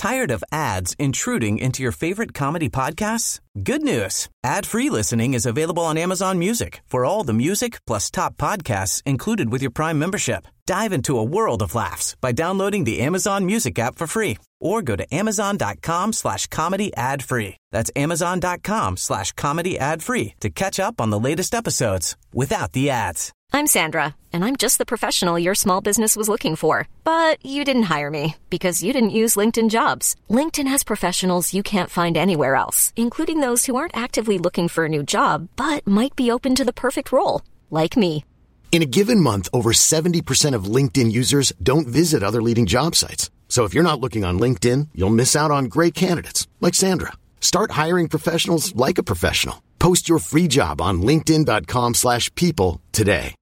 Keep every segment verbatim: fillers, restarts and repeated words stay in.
Tired of ads intruding into your favorite comedy podcasts? Good news. Ad-free listening is available on Amazon Music for all the music plus top podcasts included with your Prime membership. Dive into a world of laughs by downloading the Amazon Music app for free or go to amazon.com slash comedy ad free. That's amazon.com slash comedy ad free to catch up on the latest episodes without the ads. I'm Sandra, and I'm just the professional your small business was looking for. But you didn't hire me because you didn't use LinkedIn Jobs. LinkedIn has professionals you can't find anywhere else, including those who aren't actively looking for a new job, but might be open to the perfect role, like me. In a given month, over seventy percent of LinkedIn users don't visit other leading job sites. So if you're not looking on LinkedIn, you'll miss out on great candidates like Sandra. Start hiring professionals like a professional. Post your free job on linkedin.com slash people today.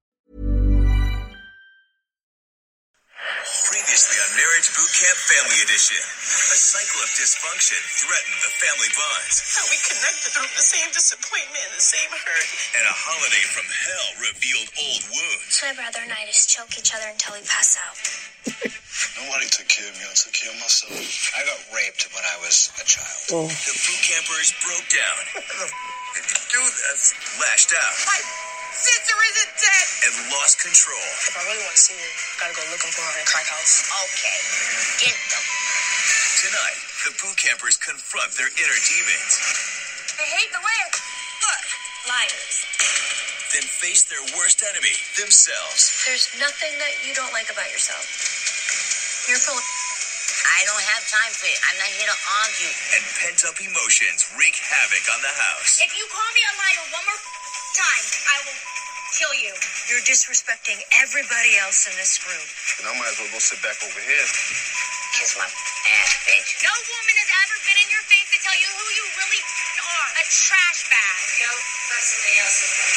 Previously on Marriage Boot Camp Family Edition, a cycle of dysfunction threatened the family bonds. How we connected through the same disappointment and the same hurt. And a holiday from hell revealed old wounds. My brother and I just choke each other until we pass out. Nobody took care of me. I took care of myself. I got raped when I was a child. Oh. The boot campers broke down. Did you do this? Lashed out. My sister isn't dead. And lost control. If I really want to see her, I gotta go looking for her in crack house. Okay. Get them. Tonight, the boot campers confront their inner demons. I hate the way I look. Liars. Then face their worst enemy, themselves. There's nothing that you don't like about yourself. You're full of... I don't have time for it. I'm not here to argue. And pent-up emotions wreak havoc on the house. If you call me a liar one more time, I will kill you. You're disrespecting everybody else in this group. And I might as well go sit back over here. Kiss my ass, bitch. No woman has ever been in your face to tell you who you really are. A trash bag. Go find somebody else.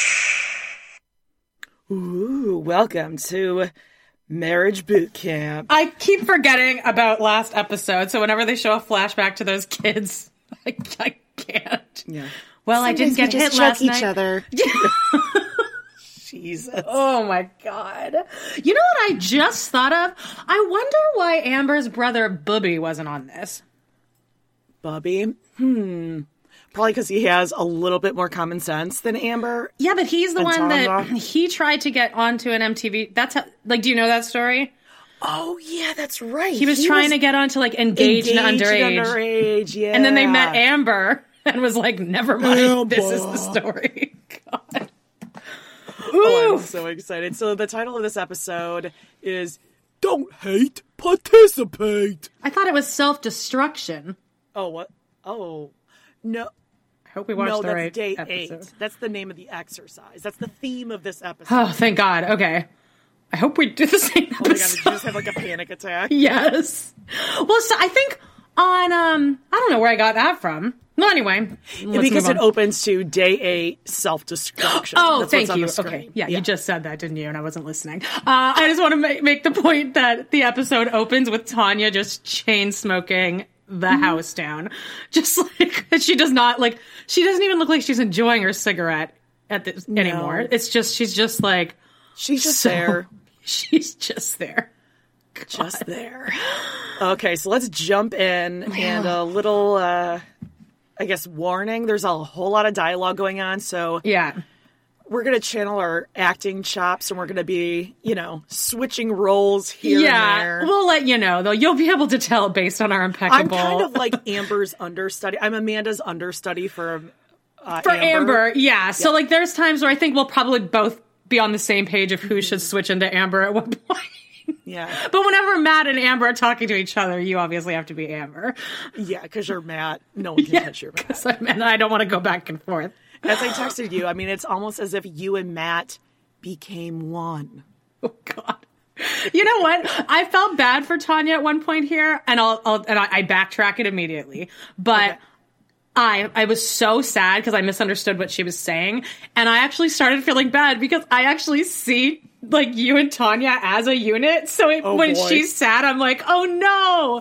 Ooh, welcome to Marriage Boot Camp. I keep forgetting about last episode, so whenever they show a flashback to those kids, I, I can't. Yeah. Well, Sometimes I didn't get we just hit last each night. other. Jesus. Oh my God. You know what I just thought of? I wonder why Amber's brother Bubby wasn't on this. Bubby? Hmm. Probably because he has a little bit more common sense than Amber. Yeah, but he's the one Tanya. that he tried to get onto an M T V. That's how, like, do you know that story? Oh, yeah, that's right. He was he trying was to get onto, like, engaged, engaged and underage. underage, yeah. And then they met Amber and was like, never mind, Amber. This is the story. God. Oh, I'm so excited. So the title of this episode is Don't Hate, Participate. I thought it was self-destruction. Oh, what? Oh, no. I hope we watched no, the that's right day episode. eight. That's the name of the exercise. That's the theme of this episode. Oh, thank God. Okay. I hope we do the same episode. Oh my God, did you just have like a panic attack? Yes. Well, so I think on, um, I don't know where I got that from. No, anyway. Yeah, because it opens to day eight, self-destruction. Oh, That's thank what's you. on the screen. Okay. Yeah, yeah, you just said that, didn't you? And I wasn't listening. Uh, I just want to make, make the point that the episode opens with Tanya just chain smoking the mm-hmm. house down. Just like, she does not, like, she doesn't even look like she's enjoying her cigarette at this no. anymore. It's just, she's just like. She's just so, there. She's just there. God. Just there. Okay, so let's jump in and a little, uh, I guess, warning. There's a whole lot of dialogue going on, so yeah, we're going to channel our acting chops, and we're going to be, you know, switching roles here yeah, and there. We'll let you know, though. You'll be able to tell based on our impeccable... I'm kind of like Amber's understudy. I'm Amanda's understudy for uh, For Amber. Amber, yeah. So, yeah. like, there's times where I think we'll probably both be on the same page of who should switch into Amber at what point. Yeah. But whenever Matt and Amber are talking to each other, you obviously have to be Amber. Yeah, because you're Matt. No one can yeah, touch your Matt. Because I'm, and I don't want to go back and forth. As I texted you, I mean, it's almost as if you and Matt became one. Oh, God. You know what? I felt bad for Tanya at one point here, and I'll, I'll and I, I backtrack it immediately. But okay. I I was so sad because I misunderstood what she was saying, and I actually started feeling bad because I actually see like you and Tanya as a unit. So it, oh, when boy. she's sad, I'm like, oh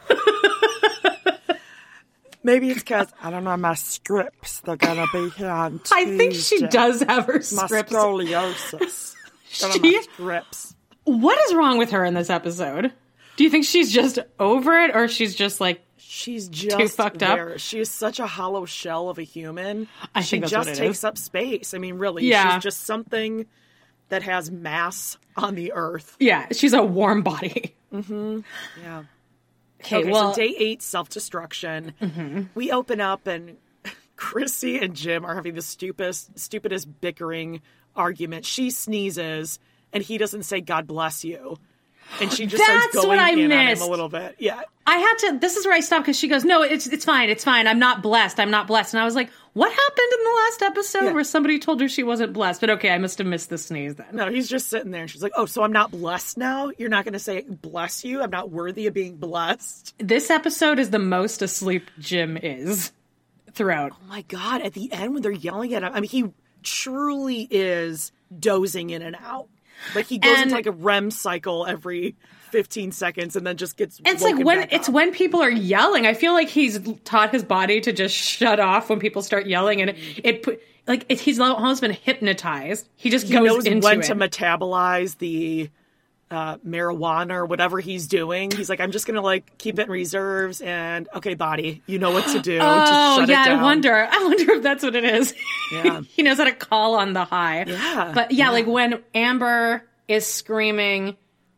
no. Maybe it's because, I don't know, my scripts, they're going to be here on Tuesday. I think she does have her my scripts. My scoliosis. she, my scripts. What is wrong with her in this episode? Do you think she's just over it, or she's just like she's just too fucked there. up? She is such a hollow shell of a human. I she think that's just what it takes is. up space. I mean, really, Yeah. she's just something that has mass on the earth. Yeah, she's a warm body. Mm-hmm. Yeah. Okay, Okay, well, so day eight, self-destruction. Mm-hmm. We open up and Chrissy and Jim are having the stupidest, stupidest bickering argument. She sneezes and he doesn't say "God bless you," and she just That's starts going what I in on him missed. a little bit. Yeah, I had to. This is where I stopped because she goes, "No, it's it's fine, it's fine. I'm not blessed. I'm not blessed." And I was like, "What happened in the last episode Yeah. where somebody told her she wasn't blessed?" But okay, I must have missed the sneeze then. no, he's just sitting there, and she's like, "Oh, so I'm not blessed now? You're not going to say bless you? I'm not worthy of being blessed." This episode is the most asleep Jim is throughout. Oh my god! At the end, when they're yelling at him, I mean, he truly is dozing in and out. Like he goes And- into like a R E M cycle every fifteen seconds, and then just gets. It's like woken when back it's up. when people are yelling. I feel like he's taught his body to just shut off when people start yelling, and it, it put like it, he's almost been hypnotized. He just he goes knows into when it. to metabolize the uh, marijuana or whatever he's doing. He's like, I'm just gonna like keep it in reserves, and okay, body, you know what to do. Oh just shut yeah, it down. I wonder. I wonder if that's what it is. Yeah. He knows how to call on the high. Yeah, but yeah, yeah. like when Amber is screaming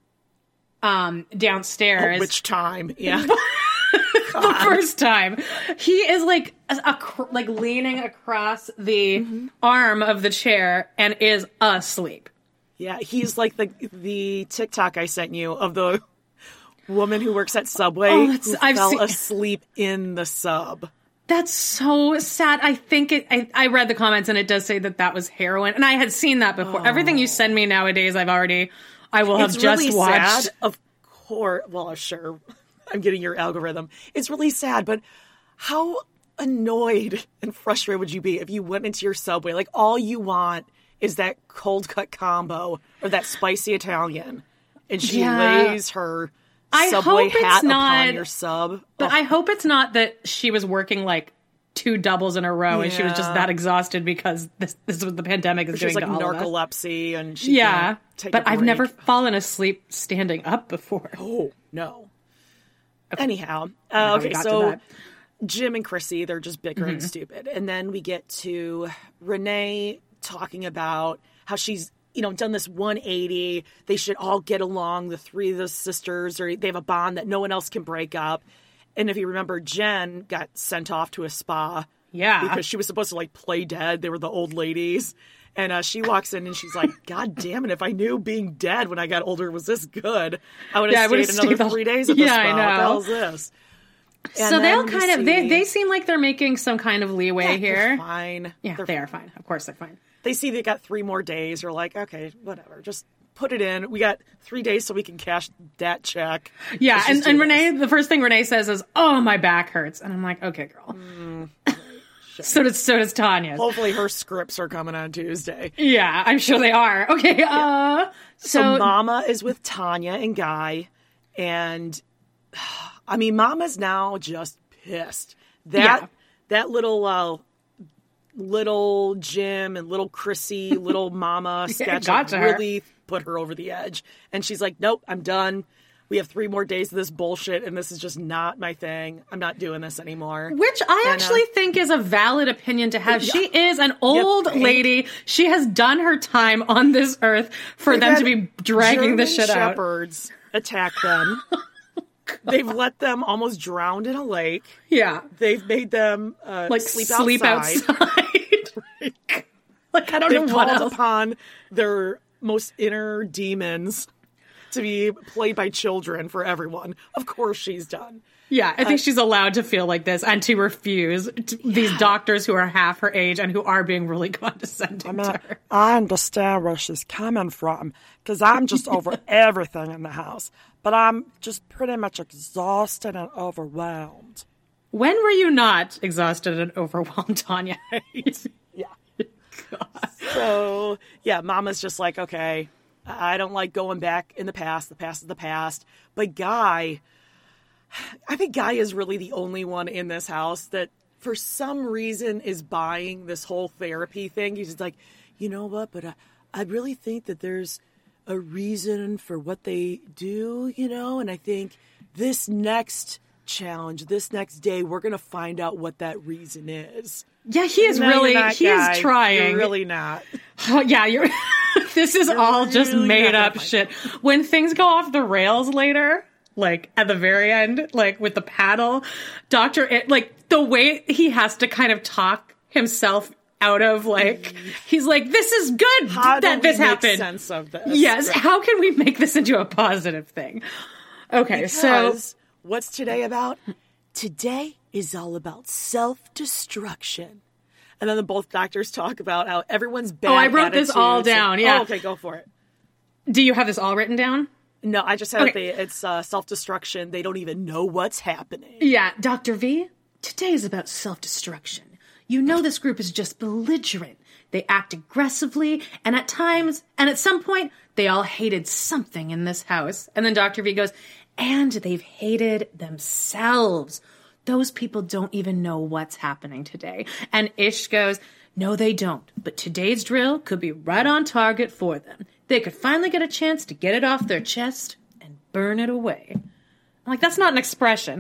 um downstairs. Oh, which time? Yeah. The first time he is like a, a cr- like leaning across the Mm-hmm. arm of the chair and is asleep. Yeah, he's like the the TikTok I sent you of the woman who works at Subway Oh, that's- who I've fell seen- asleep in the sub. That's so sad. I think it. I, I read the comments and it does say that that was heroin, and I had seen that before. Oh. Everything you send me nowadays, I've already. I will have It's just really watched. sad, of course. Well, sure, I'm getting your algorithm. It's really sad, but how annoyed and frustrated would you be if you went into your Subway? Like, all you want is that cold cut combo or that spicy Italian, and she Yeah. lays her I Subway hope it's hat not- upon your sub. But I hope it's not that she was working like two doubles in a row and she was just Yeah. that exhausted because this this is what the pandemic is She has doing like to all of us. narcolepsy, and she Yeah, can't take but a I've break. never fallen asleep standing up before. Oh no. Anyhow, how uh, we okay, got to so that. Jim and Chrissy, they're just bickering Mm-hmm. stupid. And then we get to Renee talking about how she's, you know, done this one eighty. They should all get along, the three of the sisters, or they have a bond that no one else can break up. And if you remember, Jen got sent off to a spa. Yeah. Because she was supposed to, like, play dead. They were the old ladies. And uh, she walks in and she's like, God damn it, if I knew being dead when I got older was this good, I would have Yeah, I stayed would've another stayed the- three days at the Yeah, spa. I What the know. hell is this? And So they'll then we kind of they see- they seem like they're making some kind of leeway Yeah, here. they're fine. Yeah, They're they are fine. Of course, they're fine. They see they got three more days. They're like, okay, whatever. Just put it in. We got three days so we can cash that check. Yeah, Let's and, just do and this. Renee, the first thing Renee says is, "Oh, my back hurts," and I'm like, "Okay, girl." Mm, so does so does Tanya. Hopefully her scripts are coming on Tuesday. Yeah, I'm sure they are. Okay, uh, So, so, Mama is with Tanya and Guy. And, I mean, Mama's now just pissed. That, Yeah. that little... Uh, little Jim and little Chrissy, little Mama sketch got to her. really put her over the edge. And she's like, nope, I'm done. We have three more days of this bullshit, and this is just not my thing. I'm not doing this anymore. which I And, uh, actually think is a valid opinion to have. Yeah. She is an old right? lady. She has done her time on this earth for They've them to had be dragging German the shit out. shepherds attack them. They've let them almost drown in a lake. Yeah, They've made them uh, like sleep, sleep, outside. outside. Like I don't They've know what called else. upon their most inner demons to be played by children for everyone. Of course she's done. Yeah, I think she's allowed to feel like this and to refuse to these doctors who are half her age and who are being really condescending to her. I understand where she's coming from because I'm just over everything in the house. But I'm just pretty much exhausted and overwhelmed. When were you not exhausted and overwhelmed, Tanya? Yeah. So, yeah, Mama's just like, okay, I don't like going back in the past. The past is the past. But Guy, I think Guy is really the only one in this house that for some reason is buying this whole therapy thing. He's just like, you know what, but I, I really think that there's a reason for what they do, you know? And I think this next challenge, this next day, we're going to find out what that reason is. Yeah, he is no, really, not, he guy. is trying. You're really not. Oh, yeah, you're, this is you're all really just made up shit. It. When things go off the rails later, like at the very end, like with the paddle, Doctor, it, like the way he has to kind of talk himself out of like, he's like, this is good how that do this we happened. Make sense of this? Yes, right. How can we make this into a positive thing? Okay, because so what's today about? Today is all about self-destruction. And then the both doctors talk about how everyone's bad. Oh, I wrote attitudes. this all down. Yeah. Oh, okay, go for it. Do you have this all written down? No, I just had okay. it. It's uh, self-destruction. They don't even know what's happening. Yeah, Doctor V, today is about self-destruction. You know this group is just belligerent. They act aggressively, and at times, and at some point, they all hated something in this house. And then Doctor V goes, and they've hated themselves. Those people don't even know what's happening today. And Ish goes, no, they don't. But today's drill could be right on target for them. They could finally get a chance to get it off their chest and burn it away. I'm like, that's not an expression.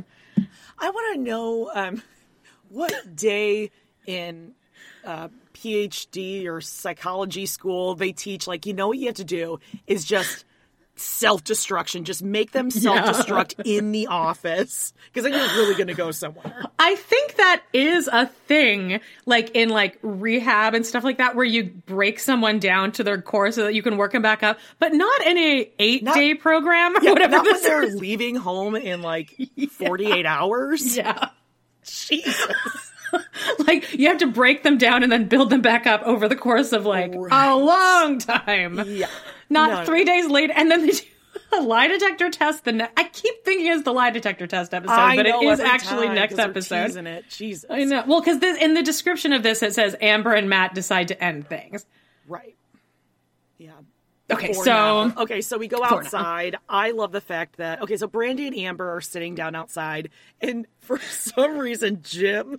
I want to know um, what day in uh, PhD or psychology school they teach, like, you know what you have to do is just self-destruction. Just make them self-destruct yeah. in the office. Because then you're really going to go somewhere. I think that is a thing, like in like rehab and stuff like that, where you break someone down to their core so that you can work them back up, but not in a eight-day program or yeah, whatever not this when they're is. leaving home in like forty-eight yeah. hours. Yeah. Jesus. Like, you have to break them down and then build them back up over the course of, like, right. a long time. Yeah. Not no, three no. days later. And then they do a lie detector test. The ne- I keep thinking it's the lie detector test episode, I but it is every actually time, next episode. It. Jesus. I know. Well, because in the description of this, it says Amber and Matt decide to end things. Right. Yeah. Okay, For so... now. Okay, so we go outside. I love the fact that... Okay, so Brandy and Amber are sitting down outside, and for some reason, Jim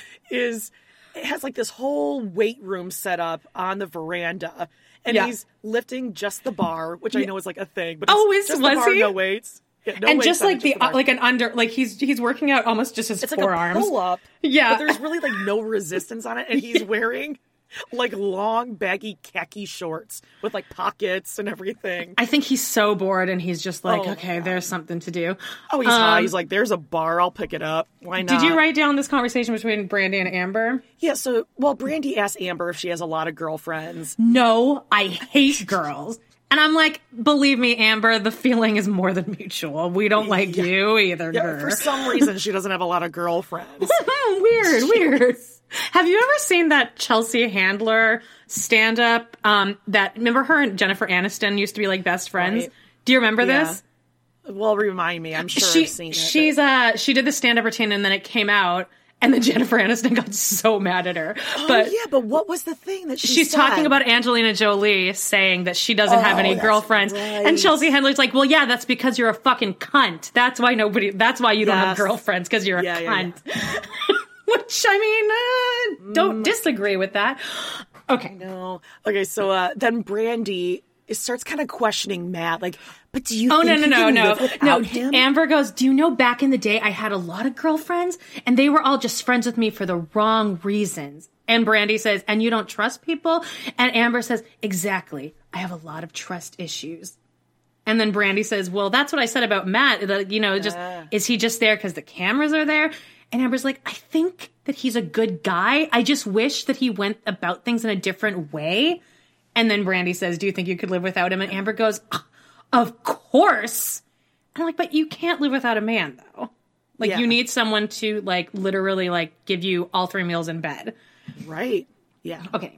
is... It has like this whole weight room set up on the veranda, and yeah. he's lifting just the bar, which yeah. I know is like a thing. But oh, it's is just was the bar, he? No weights, yeah, no and weights just like it, the, just the uh, like an under, like he's he's working out almost just his it's forearms. Like a pull up, yeah. But there's really like no resistance on it, and he's wearing like long baggy khaki shorts with like pockets and everything. I think he's so bored, and he's just like, oh, okay, God. there's something to do. Oh, he's um, high. He's like, there's a bar. I'll pick it up. Why not? Did you write down this conversation between Brandy and Amber? Yeah, so, well, Brandy asked Amber if she has a lot of girlfriends. No, I hate girls. And I'm like, believe me, Amber, the feeling is more than mutual. We don't like yeah. you either, yeah, girl. For some reason, she doesn't have a lot of girlfriends. Weird, weird. Have you ever seen that Chelsea Handler stand-up? Um, that remember her and Jennifer Aniston used to be like best friends? Right. Do you remember yeah. this? Well, remind me. I'm sure she, I've seen it. She's but... uh, she did the stand-up routine, and then it came out, and then Jennifer Aniston got so mad at her. Oh, but yeah, but what was the thing that she she's said? talking about Angelina Jolie saying that she doesn't oh, have any that's girlfriends, right. and Chelsea Handler's like, "Well, yeah, that's because you're a fucking cunt. That's why nobody. That's why you don't yes. have girlfriends because you're a yeah, cunt." Yeah, yeah. Which I mean, uh, don't mm. disagree with that. Okay, no. Okay, so uh, then Brandy starts kind of questioning Matt, like, "But do you? Oh think no, no, you no, can no, live without no." him? Amber goes, "Do you know back in the day I had a lot of girlfriends, and they were all just friends with me for the wrong reasons." And Brandy says, "And you don't trust people?" And Amber says, "Exactly. I have a lot of trust issues." And then Brandy says, "Well, that's what I said about Matt. You know, just uh. is he just there because the cameras are there?" And Amber's like, "I think that he's a good guy. I just wish that he went about things in a different way." And then Brandy says, "Do you think you could live without him?" And Amber goes, "Of course." And I'm like, "But you can't live without a man, though. Like, yeah. you need someone to, like, literally, like, give you all three meals in bed." Right. Yeah. Okay.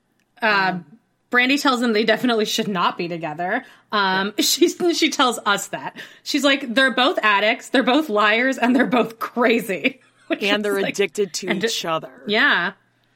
Uh, um, Brandy tells them they definitely should not be together. Um, yeah. She, she tells us that. She's like, they're both addicts, they're both liars, and they're both crazy. And they're like, addicted to each other. Yeah.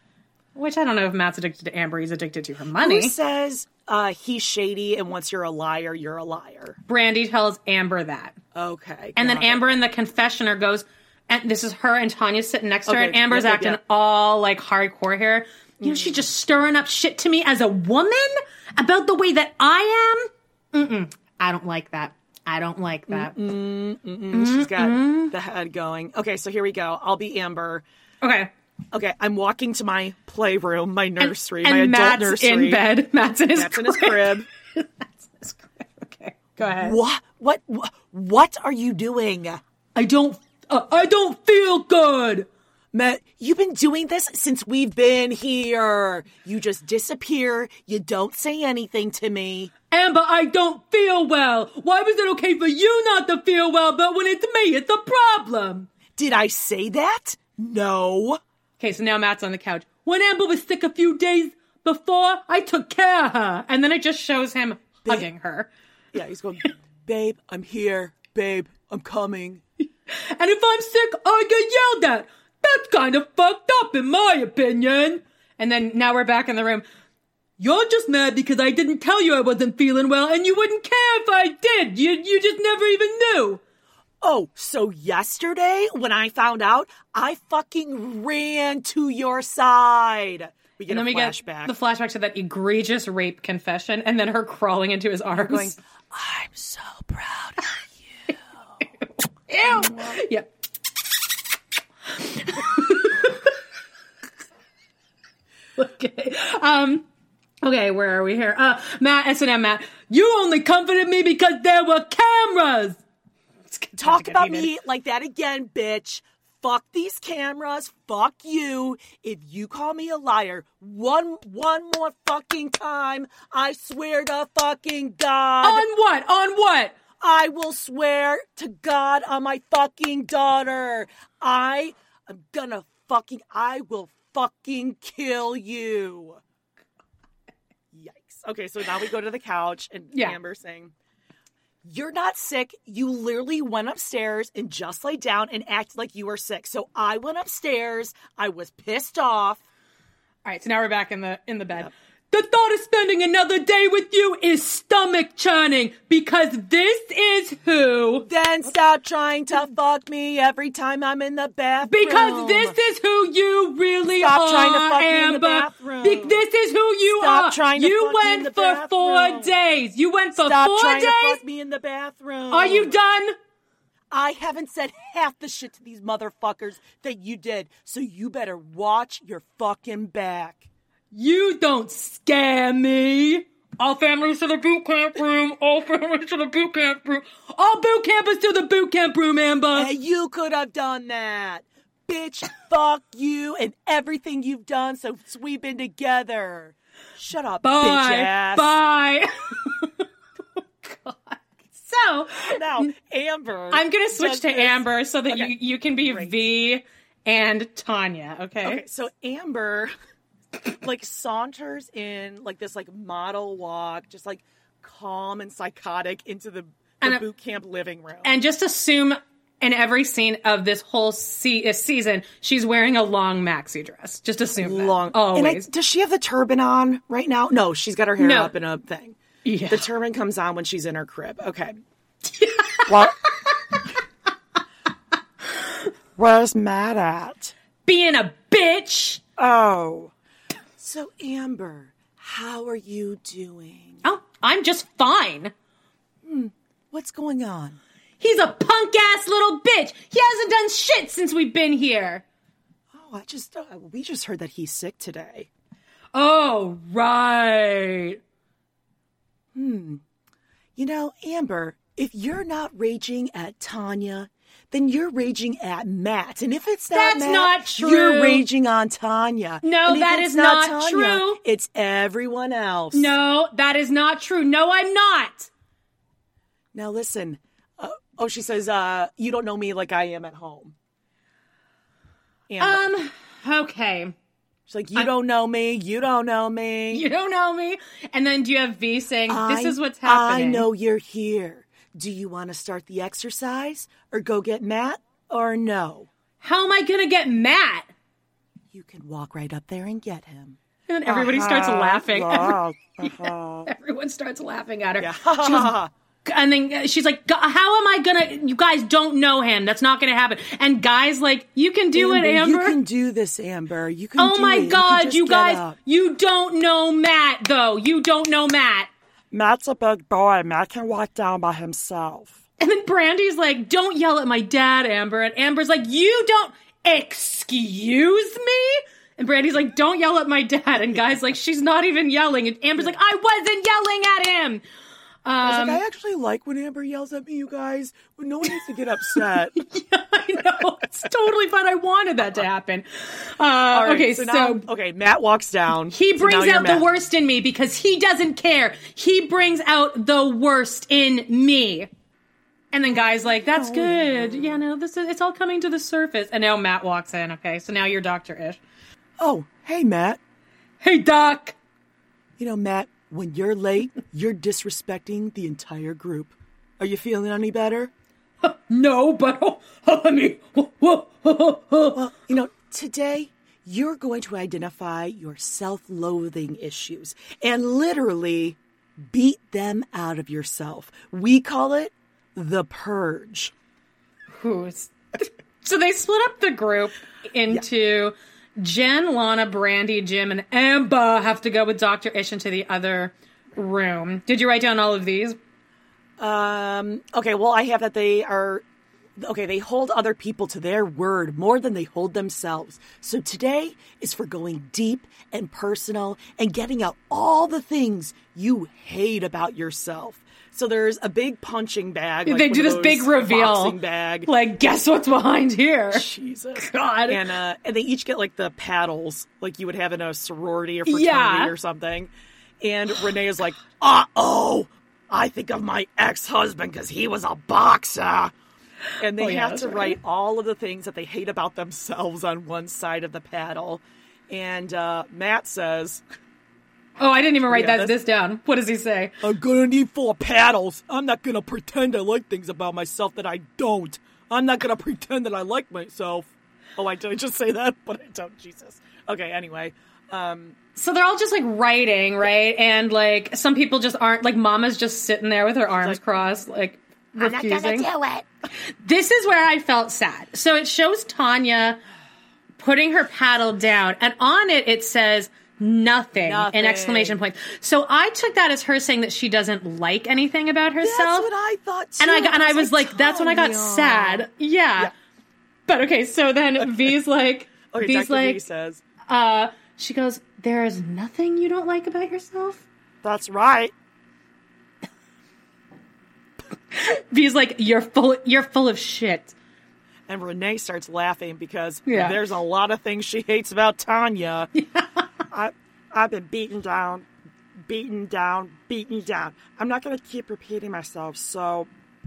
Which I don't know if Matt's addicted to Amber. He's addicted to her money. Who says uh, he's shady and once you're a liar, you're a liar? Brandy tells Amber that. Okay. And then it. Amber in the confessioner goes, and this is her and Tanya sitting next to okay. her, and Amber's yep, yep, acting yep. all like hardcore here. You know, she's just stirring up shit to me as a woman about the way that I am. Mm-mm. I don't like that. I don't like that. Mm-mm, mm-mm. She's got the head going. Okay, so here we go. I'll be Amber. Okay. Okay, I'm walking to my playroom, my nursery, and, and my adult Matt's nursery. in bed. Matt's in his Matt's crib. in his crib. Matt's in his crib. Okay, go ahead. What? What? What, what are you doing? I don't. Uh, I don't feel good. Matt, you've been doing this since we've been here. You just disappear. You don't say anything to me. Amber, I don't feel well. Why was it okay for you not to feel well, but when it's me, it's a problem? Did I say that? No. Okay, so now Matt's on the couch. When Amber was sick a few days before, I took care of her. And then it just shows him Babe. hugging her. Yeah, he's going, babe, I'm here. Babe, I'm coming. And if I'm sick, I get yelled at. That's kind of fucked up, in my opinion. And then now we're back in the room. You're just mad because I didn't tell you I wasn't feeling well, and you wouldn't care if I did. You you just never even knew. Oh, so yesterday when I found out, I fucking ran to your side. We get and a then we flashback. get the flashback to that egregious rape confession, and then her crawling into his arms. Going, I'm so proud of you. Ew. Yep. Okay. Um. Okay, where are we here? Uh, Matt, S and M Matt, you only comforted me because there were cameras. Talk about me like that again, bitch. Fuck these cameras. Fuck you. If you call me a liar one one more fucking time, I swear to fucking God. On what? On what? I will swear to God on my fucking daughter. I am gonna fucking, I will fucking kill you. Yikes. Okay, so now we go to the couch and yeah. Amber saying, you're not sick. You literally went upstairs and just laid down and acted like you were sick. So I went upstairs. I was pissed off. All right, so now we're back in the in the bed. Yep. The thought of spending another day with you is stomach churning because this is who. Then stop trying to fuck me every time I'm in the bathroom. Because this is who you really stop are. Stop trying to fuck Amber. me in the bathroom. Be- this is who you stop are. Trying to you fuck went me in the for bathroom. four days. You went for stop four trying days. To fuck me in the bathroom. Are you done? I haven't said half the shit to these motherfuckers that you did, so you better watch your fucking back. You don't scare me. All families to the boot camp room. All families to the boot camp room. All boot campers to the boot camp room, Amber. Hey, you could have done that. Bitch, fuck you and everything you've done since we've been together. Shut up, Bye. bitch ass. Bye. Oh, God. So, now, Amber. I'm going to switch to this. Amber so that okay. you, you can be Great. V and Tanya, okay? Okay, so Amber, like, saunters in, like, this, like, model walk, just, like, calm and psychotic into the, the and, boot camp living room. And just assume in every scene of this whole se- season, she's wearing a long maxi dress. Just assume that. Long. Always. I, does she have the turban on right now? No, she's got her hair no. up in a thing. Yeah. The turban comes on when she's in her crib. Okay. Well, where's Matt at? Being a bitch. Oh. So, Amber, how are you doing? Oh, I'm just fine. Hmm. What's going on? He's a punk-ass little bitch. He hasn't done shit since we've been here. Oh, I just, uh, we just heard that he's sick today. Oh, right. Hmm. You know, Amber, if you're not raging at Tanya, then you're raging at Matt. And if it's not That's Matt, not true. You're raging on Tanya. No, and if that it's is not Tanya, true. It's everyone else. No, that is not true. No, I'm not. Now listen. Uh, oh, she says, uh, you don't know me like I am at home. Amber. Um, okay. She's like, you I'm, don't know me. You don't know me. You don't know me. And then do you have V saying, this I, is what's happening? I know you're here. Do you want to start the exercise or go get Matt or no? How am I going to get Matt? You can walk right up there and get him. And then everybody uh-huh. starts laughing. Uh-huh. Uh-huh. Everyone starts laughing at her. Yeah. She goes, and then she's like, how am I going to, you guys don't know him. That's not going to happen. And guys like, you can do Amber, it, Amber. You can do this, Amber. You can oh do my it. God, you, you guys, up. You don't know Matt, though. You don't know Matt. Matt's a big boy. Matt can walk down by himself. And then Brandy's like, don't yell at my dad, Amber. And Amber's like, you don't, excuse me? And Brandy's like, don't yell at my dad. And Guy's like, she's not even yelling. And Amber's like, I wasn't yelling at him. Um, I was like, I actually like when Amber yells at me, you guys. No one needs to get upset. Yeah, I know. It's totally fine. I wanted that to happen. Uh, right, okay, so, so, now, okay, Matt walks down. He so brings out the Matt. worst in me because he doesn't care. He brings out the worst in me. And then Guy's like, that's oh. good. Yeah, no, this is, it's all coming to the surface. And now Matt walks in. Okay, so now you're Doctor Ish. Oh, hey, Matt. Hey, Doc. You know, Matt, when you're late, you're disrespecting the entire group. Are you feeling any better? No, but oh, I mean, well, you know, today you're going to identify your self-loathing issues and literally beat them out of yourself. We call it the purge. Who's so they split up the group into yeah. Jen, Lana, Brandy, Jim, and Amber have to go with Doctor Ish into the other room. Did you write down all of these? Um, okay, well, I have that they are, okay, they hold other people to their word more than they hold themselves. So today is for going deep and personal and getting out all the things you hate about yourself. So there's a big punching bag. Like they do this big reveal. Bag. Like, guess what's behind here? Jesus. God. And, uh, and they each get like the paddles like you would have in a sorority or fraternity yeah. or something. And Renee is like, uh-oh. I think of my ex-husband because he was a boxer. And they oh, yeah, have to right. write all of the things that they hate about themselves on one side of the paddle. And uh, Matt says... Oh, I didn't even write yeah, that this down. What does he say? I'm going to need four paddles. I'm not going to pretend I like things about myself that I don't. I'm not going to pretend that I like myself. Oh, I did just say that, but I don't. Jesus. Okay, anyway... Um, so they're all just, like, writing, right? And, like, some people just aren't, like, Mama's just sitting there with her arms like, crossed, like, refusing. I'm not gonna do it. This is where I felt sad. So it shows Tanya putting her paddle down, and on it, it says, nothing, nothing. An exclamation point. So I took that as her saying that she doesn't like anything about herself. That's what I thought, too. And I, got, and I was, I was like, like that's when I got sad. Yeah. yeah. But, okay, so then V's like, okay, V's Doctor like, V says, uh... she goes, there is nothing you don't like about yourself? That's right. V's like, you're full you're full of shit. And Renee starts laughing because yeah. there's a lot of things she hates about Tanya. Yeah. I, I've been beaten down, beaten down, beaten down. I'm not going to keep repeating myself, so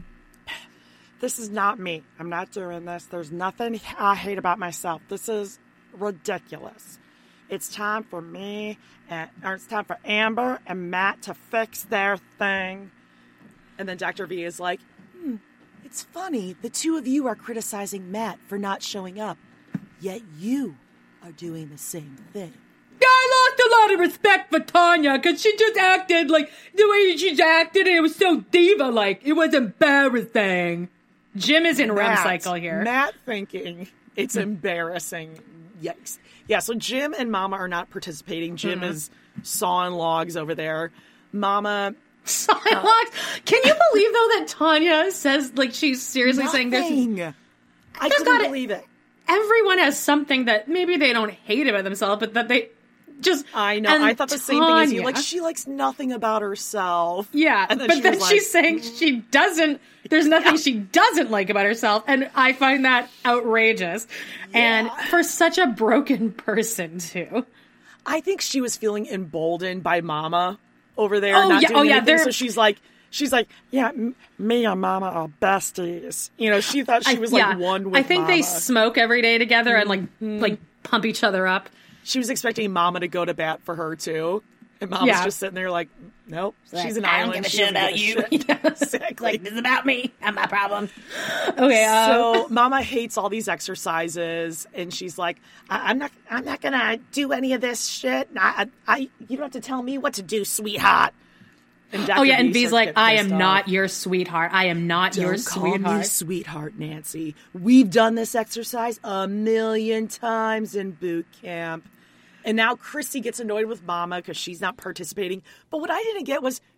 this is not me. I'm not doing this. There's nothing I hate about myself. This is ridiculous. It's time for me, and or it's time for Amber and Matt to fix their thing. And then Doctor V is like, hmm, it's funny. The two of you are criticizing Matt for not showing up, yet you are doing the same thing. I lost a lot of respect for Tanya because she just acted like the way she acted. It was so diva-like. It was embarrassing. Jim is in Matt, REM cycle here. Matt thinking it's embarrassing. Yikes. Yeah, so Jim and Mama are not participating. Jim mm-hmm. is sawing logs over there. Mama... Sawing uh, logs? Can you believe, though, that Tanya says, like, she's seriously nothing. saying this? I couldn't gotta, believe it. Everyone has something that maybe they don't hate about themselves, but that they just... I know. I thought the same thing as you. Like, she likes nothing about herself. Yeah, and then but she then like, she's saying she doesn't... There's nothing yeah. she doesn't like about herself, and I find that outrageous. Yeah. And for such a broken person, too. I think she was feeling emboldened by Mama over there, oh, not yeah, doing oh, yeah, anything. they're... So she's like, she's like, yeah, m- me and Mama are besties. You know, she thought she was I, like yeah. one with I think Mama. they smoke every day together and like mm. like pump each other up. She was expecting Mama to go to bat for her too, and Mama's yeah. just sitting there like, nope, she's, she's like, an I island. don't give a she shit about you. Shit. Yeah, exactly. Like, this is about me. Not my problem. Okay. Um... So Mama hates all these exercises, and she's like, I- I'm not, I'm not gonna do any of this shit. I, I, you don't have to tell me what to do, sweetheart. And oh, yeah, and V's like, I am off. not your sweetheart. I am not Don't your call sweetheart. Me sweetheart, Nancy. We've done this exercise a million times in boot camp. And now Christy gets annoyed with Mama because she's not participating. But what I didn't get was,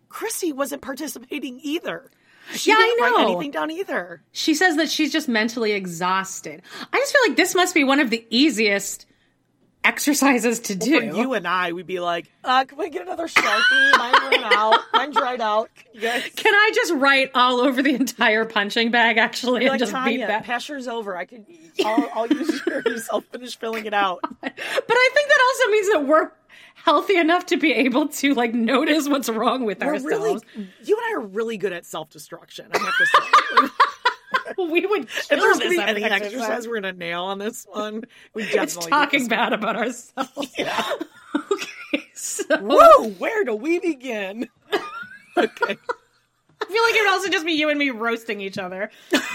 Chrissy wasn't participating either. She yeah, didn't I know. write anything down either. She says that she's just mentally exhausted. I just feel like this must be one of the easiest exercises to do. Well, for you and I, we'd be like, uh, can we get another Sharpie? Mine ran out. Mine dried out. You guys? Can I just write all over the entire punching bag, actually, and like, just Tanya, beat that? pass yours over. I could, I'll, I'll use yours. I'll finish filling it out. But I think that also means that we're healthy enough to be able to, like, notice what's wrong with we're ourselves. Really, you and I are really good at self-destruction, I have to say. We would if there's this going to be any exercise. exercise we're going to nail on this one, we definitely It's talking bad about ourselves. Yeah. Okay, so... Whoa, where do we begin? Okay. I feel like it would also just be you and me roasting each other.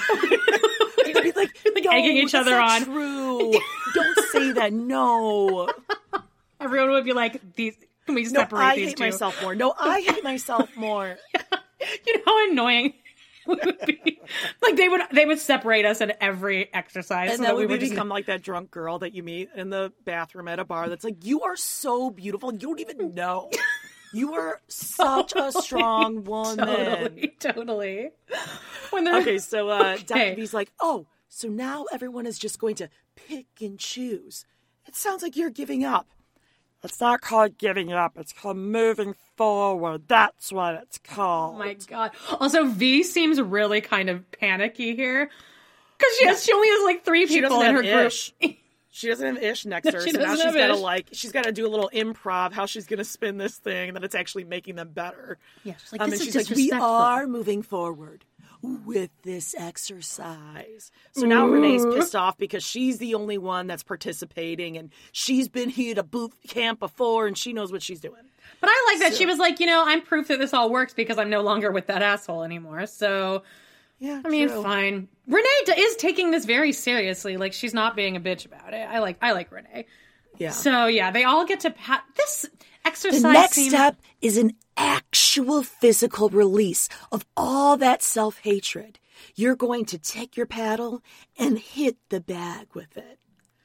You'd be like, like no, egging each that's other not on. True. Don't say that. No. Everyone would be like, "These can we No, separate I these hate two?" myself more. No, I hate myself more. You know how annoying we would be. Like they would they would separate us in every exercise, And so then that we we would just become like that drunk girl that you meet in the bathroom at a bar that's like, you are so beautiful. You don't even know. You are such a strong woman. Totally, totally. When they're... Okay, so uh, Okay. Doctor B's like, oh, so now everyone is just going to pick and choose. It sounds like you're giving up. It's not called giving up. It's called moving forward. That's what it's called. Oh my god. Also, V seems really kind of panicky here because she has she only has like three She people doesn't in her have group. Ish. She doesn't have Ish next to her, She so now doesn't she's have got to Ish. like she's got to do a little improv how she's going to spin this thing, and then it's actually making them better. Yeah, she's like, um, this and is she's like, we disrespectful. are moving forward with this exercise. So now Renee's pissed off because she's the only one that's participating, and she's been here to boot camp before, and she knows what she's doing. But I like that So- she was like, you know, I'm proof that this all works because I'm no longer with that asshole anymore. So, Yeah, I mean, true. fine. Renee d- is taking this very seriously. Like, she's not being a bitch about it. I like, I like Renee. Yeah. So yeah, they all get to pat this exercise. The next seems- step is an actual physical release of all that self-hatred. You're going to take your paddle and hit the bag with it.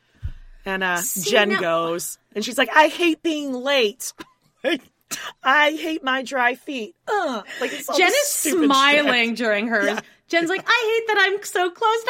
And uh, See, Jen now- goes, and she's like, I hate being late. I hate my dry feet. Uh, like it's all Jen this is stupid smiling shit. during hers. Yeah. Jen's like, I hate that I'm so closed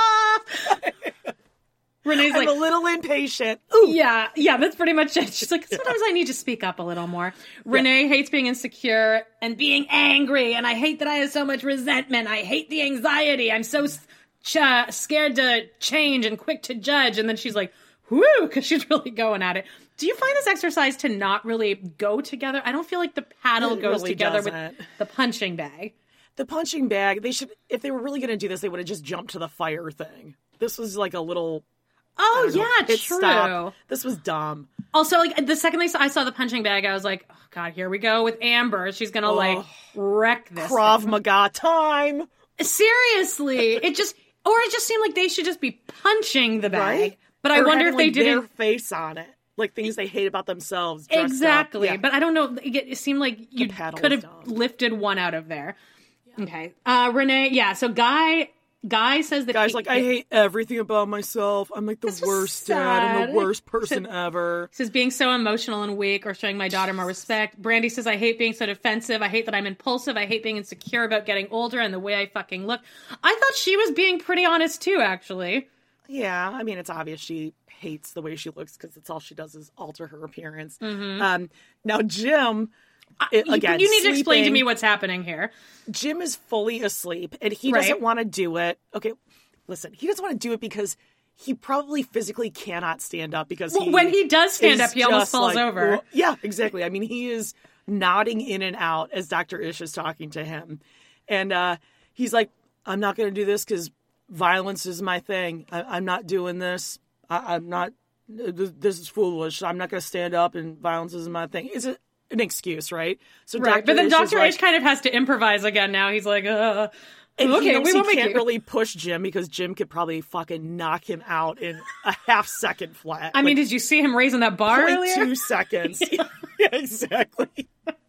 off. Renee's I'm like, a little impatient. Ooh. yeah, yeah, that's pretty much it. She's like, sometimes I need to speak up a little more. Renee hates being insecure and being angry, and I hate that I have so much resentment. I hate the anxiety. I'm so ch- scared to change and quick to judge. And then she's like, whoo, because she's really going at it. Do you find this exercise to not really go together? I don't feel like the paddle It goes really together doesn't. with the punching bag. The punching bag, they should, if they were really going to do this, they would have just jumped to the fire thing. This was like a little... Oh, I don't know, yeah, pit true. stop. This was dumb. Also, like, the second I saw, I saw the punching bag, I was like, oh, God, here we go with Amber. She's going to, like, Oh. wreck this. Krav thing. Maga time. Seriously. It just, or it just seemed like they should just be punching the bag. Right? But I Or wonder having, if they like, didn't. their face on it. Like things they hate about themselves. dressed up. Exactly. Yeah. But I don't know. It, it seemed like you paddle could was have dumb. lifted one out of there. Okay. Uh, Renee, yeah. So Guy, Guy says that Guys, he- like, I hate everything about myself. I'm like the This was worst dad. I'm sad. the worst person ever. Says being so emotional and weak or showing my daughter more respect. Brandy says, I hate being so defensive. I hate that I'm impulsive. I hate being insecure about getting older and the way I fucking look. I thought she was being pretty honest too, actually. Yeah, I mean, it's obvious she hates the way she looks because it's all she does is alter her appearance. Mm-hmm. Um, now, Jim, it, You- again, you need to explain to sleeping. me what's happening here. Jim is fully asleep and he Right. doesn't want to do it. Okay, listen, he doesn't want to do it because he probably physically cannot stand up because Well, he when he does stand is up, he almost just falls like- over. well, yeah, exactly. I mean, he is nodding in and out as Doctor Ish is talking to him. And uh, he's like, I'm not going to do this because violence is my thing. I, I'm not doing this. I, I'm not, this, this is foolish. I'm not going to stand up and violence is my thing. It's a, an excuse, right? So Right. Doctor But then Ish is Doctor like- Ish kind of has to improvise again now. He's like, uh, And okay, he knows we he won't make can't you. really push Jim because Jim could probably fucking knock him out in a half second flat. I mean, Like, did you see him raising that bar point earlier? two seconds. Yeah, exactly.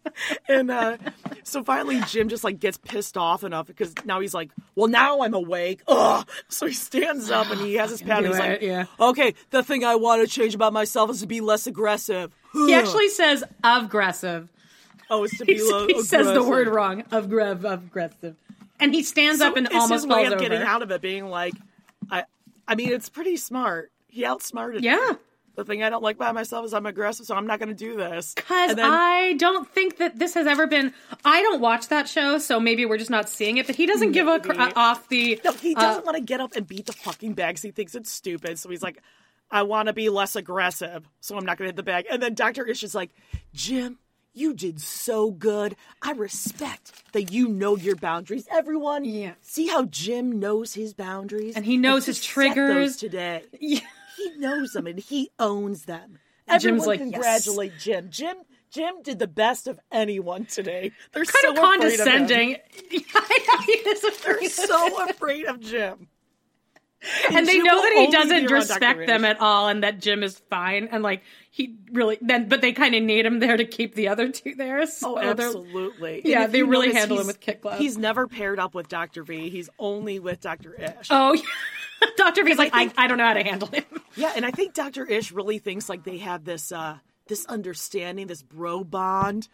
And uh, so finally, Jim just like gets pissed off enough because now he's like, "Well, now I'm awake." Ugh. So he stands up and he has his pad. And he's do like, it, yeah. "Okay, the thing I want to change about myself is to be less aggressive." He actually says aggressive. supposed to be low. He says the word wrong. Aggressive, aggressive, and he stands so up and it's almost his falls way of over. getting out of it, being like, I, I mean, it's pretty smart. He outsmarted. Yeah. Me. The thing I don't like about myself is I'm aggressive, so I'm not going to do this. Because then, I don't think that this has ever been. I don't watch that show, so maybe we're just not seeing it. But he doesn't give a cr- uh, off the. No, he doesn't uh, want to get up and beat the fucking bag. He thinks it's stupid, so he's like, I want to be less aggressive, so I'm not going to hit the bag. And then Doctor Ish is like, Jim, you did so good. I respect that you know your boundaries. Everyone, yeah. See how Jim knows his boundaries? And he knows and his he triggers. Set those today. Yeah. He knows them and he owns them. And Everyone Jim's like, congratulate yes. Jim. Jim Jim did the best of anyone today. They're kind so of condescending. Afraid of him. They're so afraid of Jim. And, and they Jim know that he doesn't respect them at all and that Jim is fine. And like, he really, then, but they kind of need him there to keep the other two there. So oh, absolutely. Yeah, they really notice, handle him with kick gloves. He's never paired up with Doctor V. He's only with Doctor Ish. Oh, yeah. Doctor V's like, I, think, I, I don't know how to handle him. Yeah, and I think Doctor Ish really thinks like they have this uh, this understanding, this bro bond.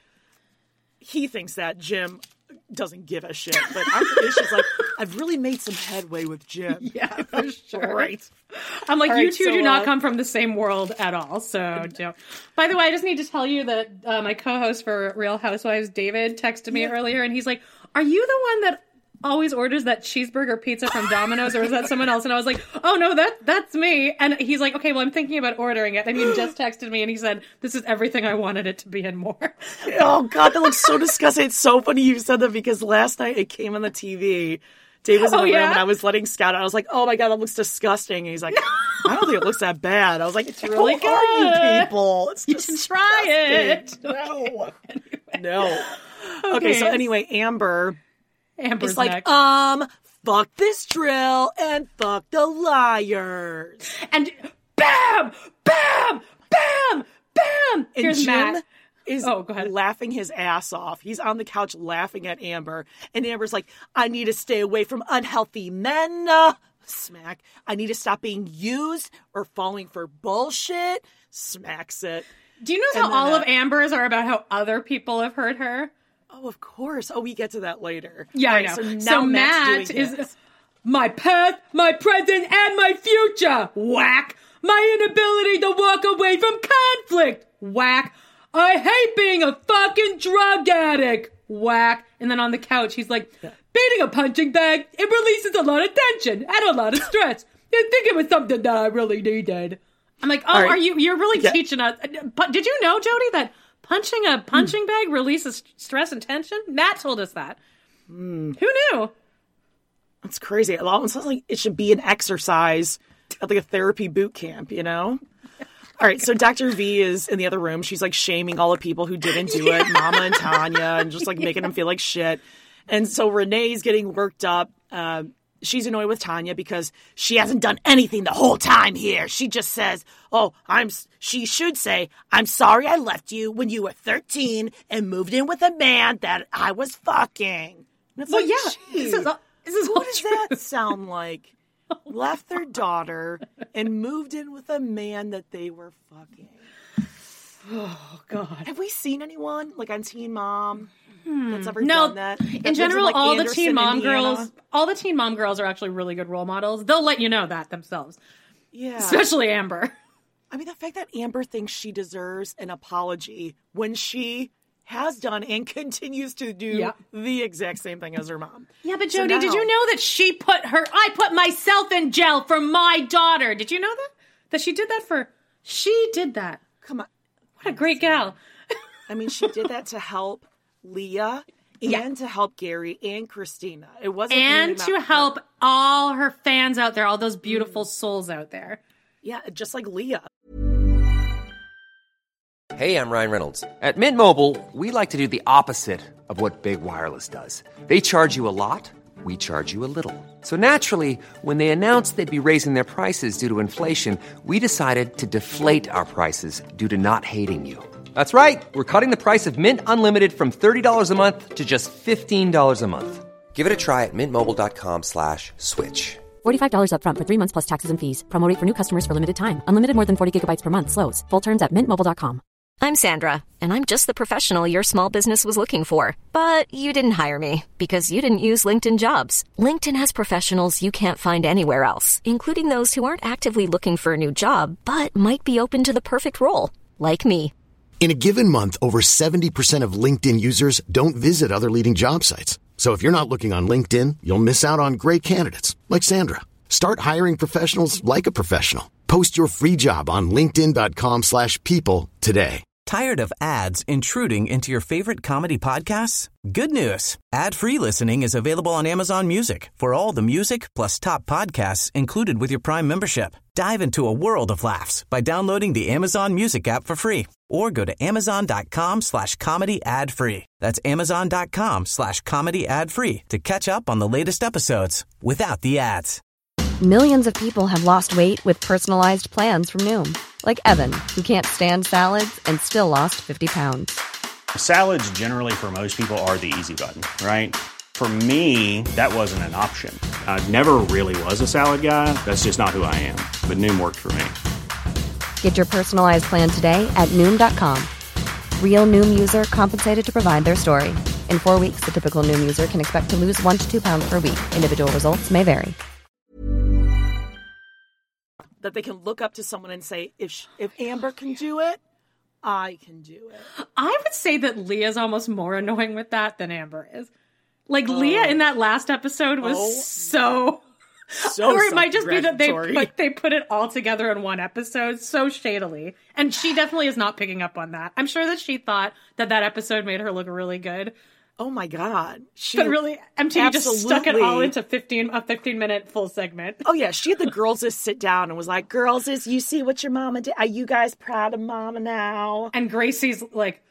He thinks that Jim doesn't give a shit. But Doctor Ish is like, I've really made some headway with Jim. Yeah, for sure. Right. I'm like, all you right, two so, do not uh, come from the same world at all. So, don't. By the way, I just need to tell you that uh, my co-host for Real Housewives, David, texted me yeah. earlier, and he's like, are you the one that always orders that cheeseburger pizza from Domino's, or is that someone else? And I was like, oh no, that that's me. And he's like, okay, well, I'm thinking about ordering it. And he just texted me and he said, this is everything I wanted it to be and more. Oh God, that looks so disgusting. It's so funny you said that because last night it came on the T V. Dave was in the oh, room yeah? and I was letting Scout out. I was like, oh my God, that looks disgusting. And he's like, I don't think it looks that bad. I was like, it's really good. Who are you people? It's you should try it. No. Anyway. No. Okay. okay, so anyway, Amber Amber's is like, next. um, fuck this drill and fuck the liars. And bam, bam, bam, bam. And Here's Jim Matt. is oh, go ahead. laughing his ass off. He's on the couch laughing at Amber. And Amber's like, I need to stay away from unhealthy men. Uh, smack. I need to stop being used or falling for bullshit. Smacks it. Do you know how all uh, of Amber's are about how other people have hurt her? Oh, of course. Oh, we get to that later. Yeah, right, I know. So, now so Matt is his. my past, my present, and my future. Whack. My inability to walk away from conflict. Whack. I hate being a fucking drug addict. Whack. And then on the couch, he's like, beating a punching bag, it releases a lot of tension and a lot of stress. I think it was something that I really needed. I'm like, oh, right. are you, you're really yeah. teaching us. Did you know, Jody, that punching a punching mm. bag releases stress and tension? Matt told us that. Mm. Who knew? That's crazy. It almost sounds like it should be an exercise at like a therapy boot camp, you know? All right, so Doctor V is in the other room. She's like shaming all the people who didn't do yeah. it, Mama and Tanya, and just like yeah. making them feel like shit. And so Renee's getting worked up. Uh, she's annoyed with Tanya because she hasn't done anything the whole time here. She just says, oh, I'm, she should say, I'm sorry I left you when you were thirteen and moved in with a man that I was fucking. And it's well, like, yeah, this is, this is what does true. that sound like? Left their daughter and moved in with a man that they were fucking. Oh, God. Have we seen anyone, like on Teen Mom, hmm. that's ever no, done that? that in general, in, like, all Anderson, the Teen Mom Indiana? girls, all the Teen Mom girls are actually really good role models. They'll let you know that themselves. Yeah. Especially Amber. I mean, the fact that Amber thinks she deserves an apology when she has done and continues to do yeah. the exact same thing as her mom. Yeah, but Jody, so now, did you know that she put her, I put myself in jail for my daughter. Did you know that? That she did that for, she did that. Come on. What a great gal. I mean, she did that to help Leah and yeah. to help Gary and Christina. It wasn't And to help her. all her fans out there, all those beautiful mm. souls out there. Yeah, just like Leah. Hey, I'm Ryan Reynolds. At Mint Mobile, we like to do the opposite of what Big Wireless does. They charge you a lot, we charge you a little. So naturally, when they announced they'd be raising their prices due to inflation, we decided to deflate our prices due to not hating you. That's right. We're cutting the price of Mint Unlimited from thirty dollars a month to just fifteen dollars a month. Give it a try at mintmobile.com slash switch. forty-five dollars up front for three months plus taxes and fees. Promo rate for new customers for limited time. Unlimited more than forty gigabytes per month slows. Full terms at mint mobile dot com. I'm Sandra, and I'm just the professional your small business was looking for. But you didn't hire me because you didn't use LinkedIn Jobs. LinkedIn has professionals you can't find anywhere else, including those who aren't actively looking for a new job, but might be open to the perfect role, like me. In a given month, over seventy percent of LinkedIn users don't visit other leading job sites. So if you're not looking on LinkedIn, you'll miss out on great candidates like Sandra. Start hiring professionals like a professional. Post your free job on linkedin.com slash people today. Tired of ads intruding into your favorite comedy podcasts? Good news. Ad-free listening is available on Amazon Music for all the music plus top podcasts included with your Prime membership. Dive into a world of laughs by downloading the Amazon Music app for free or go to amazon.com slash comedy ad free. That's amazon.com slash comedy ad free to catch up on the latest episodes without the ads. Millions of people have lost weight with personalized plans from Noom. Like Evan, who can't stand salads and still lost fifty pounds. Salads generally for most people are the easy button, right? For me, that wasn't an option. I never really was a salad guy. That's just not who I am. But Noom worked for me. Get your personalized plan today at Noom dot com. Real Noom user compensated to provide their story. In four weeks, the typical Noom user can expect to lose one to two pounds per week. Individual results may vary. That they can look up to someone and say, if sh- if Amber can do it, I can do it. I would say that Leah's almost more annoying with that than Amber is. Like, oh. Leah in that last episode was oh. so... So or it might just be that they put, they put it all together in one episode so shadily. And she definitely is not picking up on that. I'm sure that she thought that that episode made her look really good. Oh my God. She, but really, M T V just stuck it all into fifteen a fifteen minute full segment. Oh yeah, she had the girls just sit down and was like, girls, is you see what your mama did? Are you guys proud of mama now? And Gracie's like,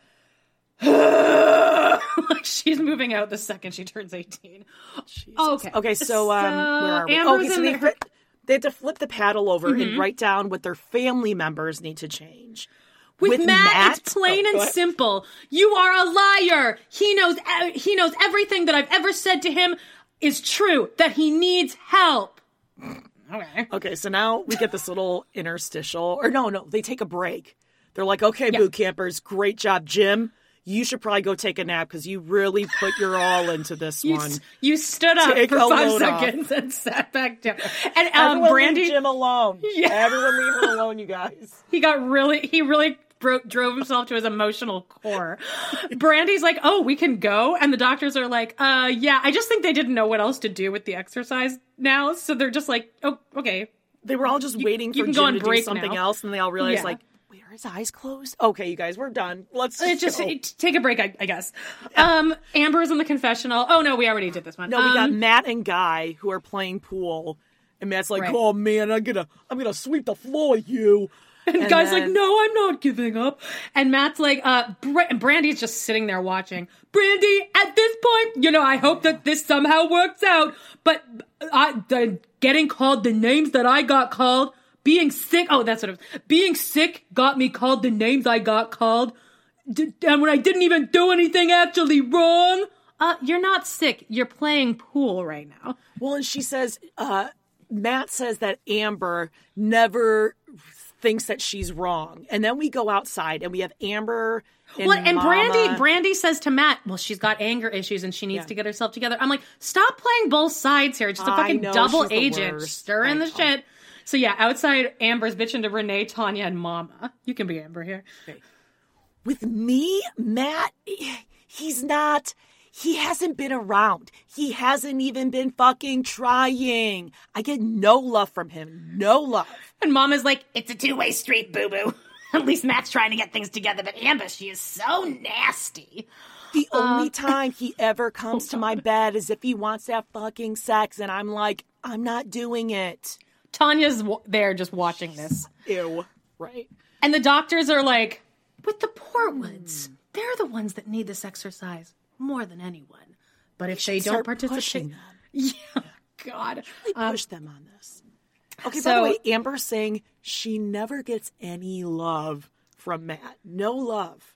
like she's moving out the second she turns eighteen. Oh, okay. Okay, so, um, so where are we? Oh, okay, so they, her... they have to flip the paddle over mm-hmm. and write down what their family members need to change. With, With Matt, Matt, it's plain oh, and simple. You are a liar. He knows he knows everything that I've ever said to him is true, that he needs help. Okay. Okay, so now we get this little interstitial. Or no, no, they take a break. They're like, okay, yeah. boot campers, great job, Jim. You should probably go take a nap because you really put your all into this you, one. You stood up take for five off. seconds and sat back down. And um, Everyone Brandy, leave Jim alone. Yeah. Everyone leave him alone, you guys. He got really, he really bro- drove himself to his emotional core. Brandy's like, oh, we can go? And the doctors are like, uh, yeah, I just think they didn't know what else to do with the exercise now. So they're just like, oh, okay. They were all just you, waiting you for Jim to do something now. else. And they all realized, yeah. like, wait, are his eyes closed? Okay, you guys, we're done. Let's just, just go. take a break, I, I guess. Yeah. Um, Amber's in the confessional. Oh, no, we already did this one. No, um, we got Matt and Guy who are playing pool. And Matt's like, right. oh, man, I'm gonna, I'm gonna sweep the floor with you. And, and Guy's then... like, no, I'm not giving up. And Matt's like, uh, Br- and Brandy's just sitting there watching. Brandy, at this point, you know, I hope that this somehow works out. But I, the, getting called the names that I got called, being sick, oh, that's what it was. Being sick got me called the names I got called. D- and when I didn't even do anything actually wrong. Uh, you're not sick. You're playing pool right now. Well, and she says, uh, Matt says that Amber never thinks that she's wrong. And then we go outside and we have Amber and well, and Mama. Brandy Brandy says to Matt, well, she's got anger issues and she needs yeah. to get herself together. I'm like, stop playing both sides here. Just a fucking know, double she's the agent worst. stirring I the know. shit. So yeah, outside Amber's bitching to Renee, Tanya, and Mama. You can be Amber here. Okay. With me, Matt, he's not... He hasn't been around. He hasn't even been fucking trying. I get no love from him. No love. And Mama's like, it's a two-way street, boo-boo. At least Matt's trying to get things together, but Amber, she is so nasty. The only uh, time he ever comes oh to my bed is if he wants to have fucking sex, and I'm like, I'm not doing it. Tanya's w- there just watching this. Ew. Right. And the doctors are like, with the Portwoods, mm. they're the ones that need this exercise more than anyone. But if they don't participate... Yeah, God. Really um, push them on this. Okay, so, by the way, Amber's saying she never gets any love from Matt. No love.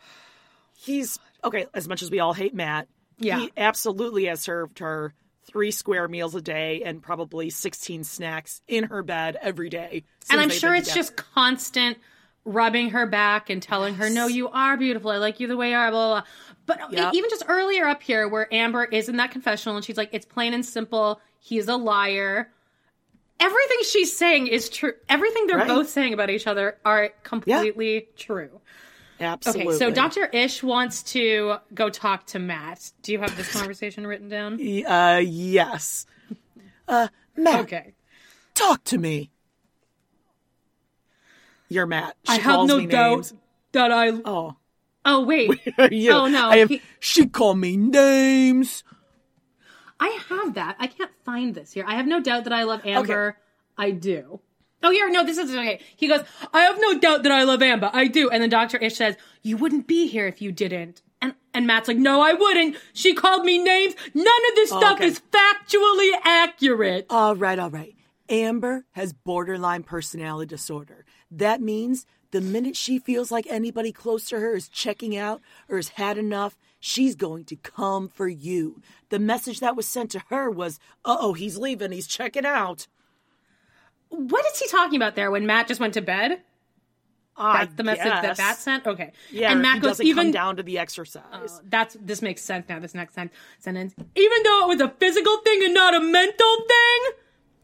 He's... Okay, as much as we all hate Matt, yeah. he absolutely has served her three square meals a day and probably sixteen snacks in her bed every day. And I'm sure it's just constant rubbing her back and telling her, no, you are beautiful. I like you the way you are, blah, blah, blah. But Yep. even just earlier up here where Amber is in that confessional and she's like, it's plain and simple. He's a liar. Everything she's saying is true. Everything they're Right. both saying about each other are completely yeah. true. Absolutely. Okay, so Doctor Ish wants to go talk to Matt. Do you have this conversation written down? Uh, yes. Uh, Matt. Okay. Talk to me. You're Matt. She I have no doubt names. that I... Oh. Oh, wait. you? Oh, no. I have, he... She called me names. I have that. I can't find this here. I have no doubt that I love Amber. Okay. I do. Oh, yeah, no, this is okay. He goes, I have no doubt that I love Amber. I do. And then Doctor Ish says, you wouldn't be here if you didn't. And and Matt's like, no, I wouldn't. She called me names. None of this oh, stuff okay. is factually accurate. All right, all right. Amber has borderline personality disorder. That means the minute she feels like anybody close to her is checking out or has had enough, she's going to come for you. The message that was sent to her was, uh-oh, he's leaving. He's checking out. What is he talking about there when Matt just went to bed? I That's the message guess. that Matt sent? Okay. Yeah, and Matt Matt he goes, doesn't even come down to the exercise. Uh, that's This makes sense now, this next sen- sentence. Even though it was a physical thing and not a mental thing?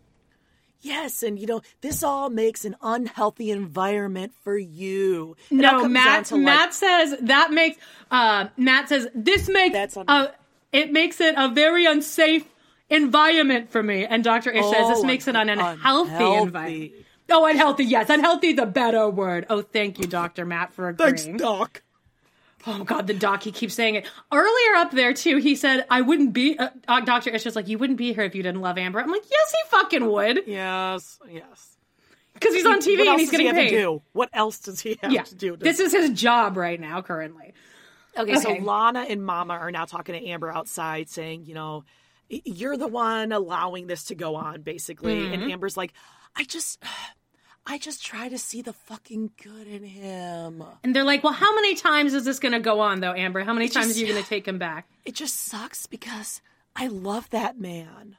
Yes, and you know, this all makes an unhealthy environment for you. It No, Matt, like, Matt says that makes, uh, Matt says, this makes, That's un- uh, it makes it a very unsafe environment for me. And Doctor Ish oh, says this makes it an unhealthy, unhealthy environment. Oh, unhealthy, yes. Unhealthy is a better word. Oh, thank you, Doctor Matt, for agreeing. Thanks, Doc. Oh, God, the doc, he keeps saying it. Earlier up there, too, he said, I wouldn't be, uh, Doctor Ish was like, you wouldn't be here if you didn't love Amber. I'm like, yes, he fucking would. Yes, yes. Because he's on T V what and he's getting he paid. To do? What else does he have yeah. to do? To this is his job right now, currently. Okay, okay, so Lana and Mama are now talking to Amber outside saying, you know, you're the one allowing this to go on, basically. Mm-hmm. And Amber's like, I just... I just try to see the fucking good in him. And they're like, well, how many times is this going to go on, though, Amber? How many it times just, are you going to take him back? It just sucks because I love that man.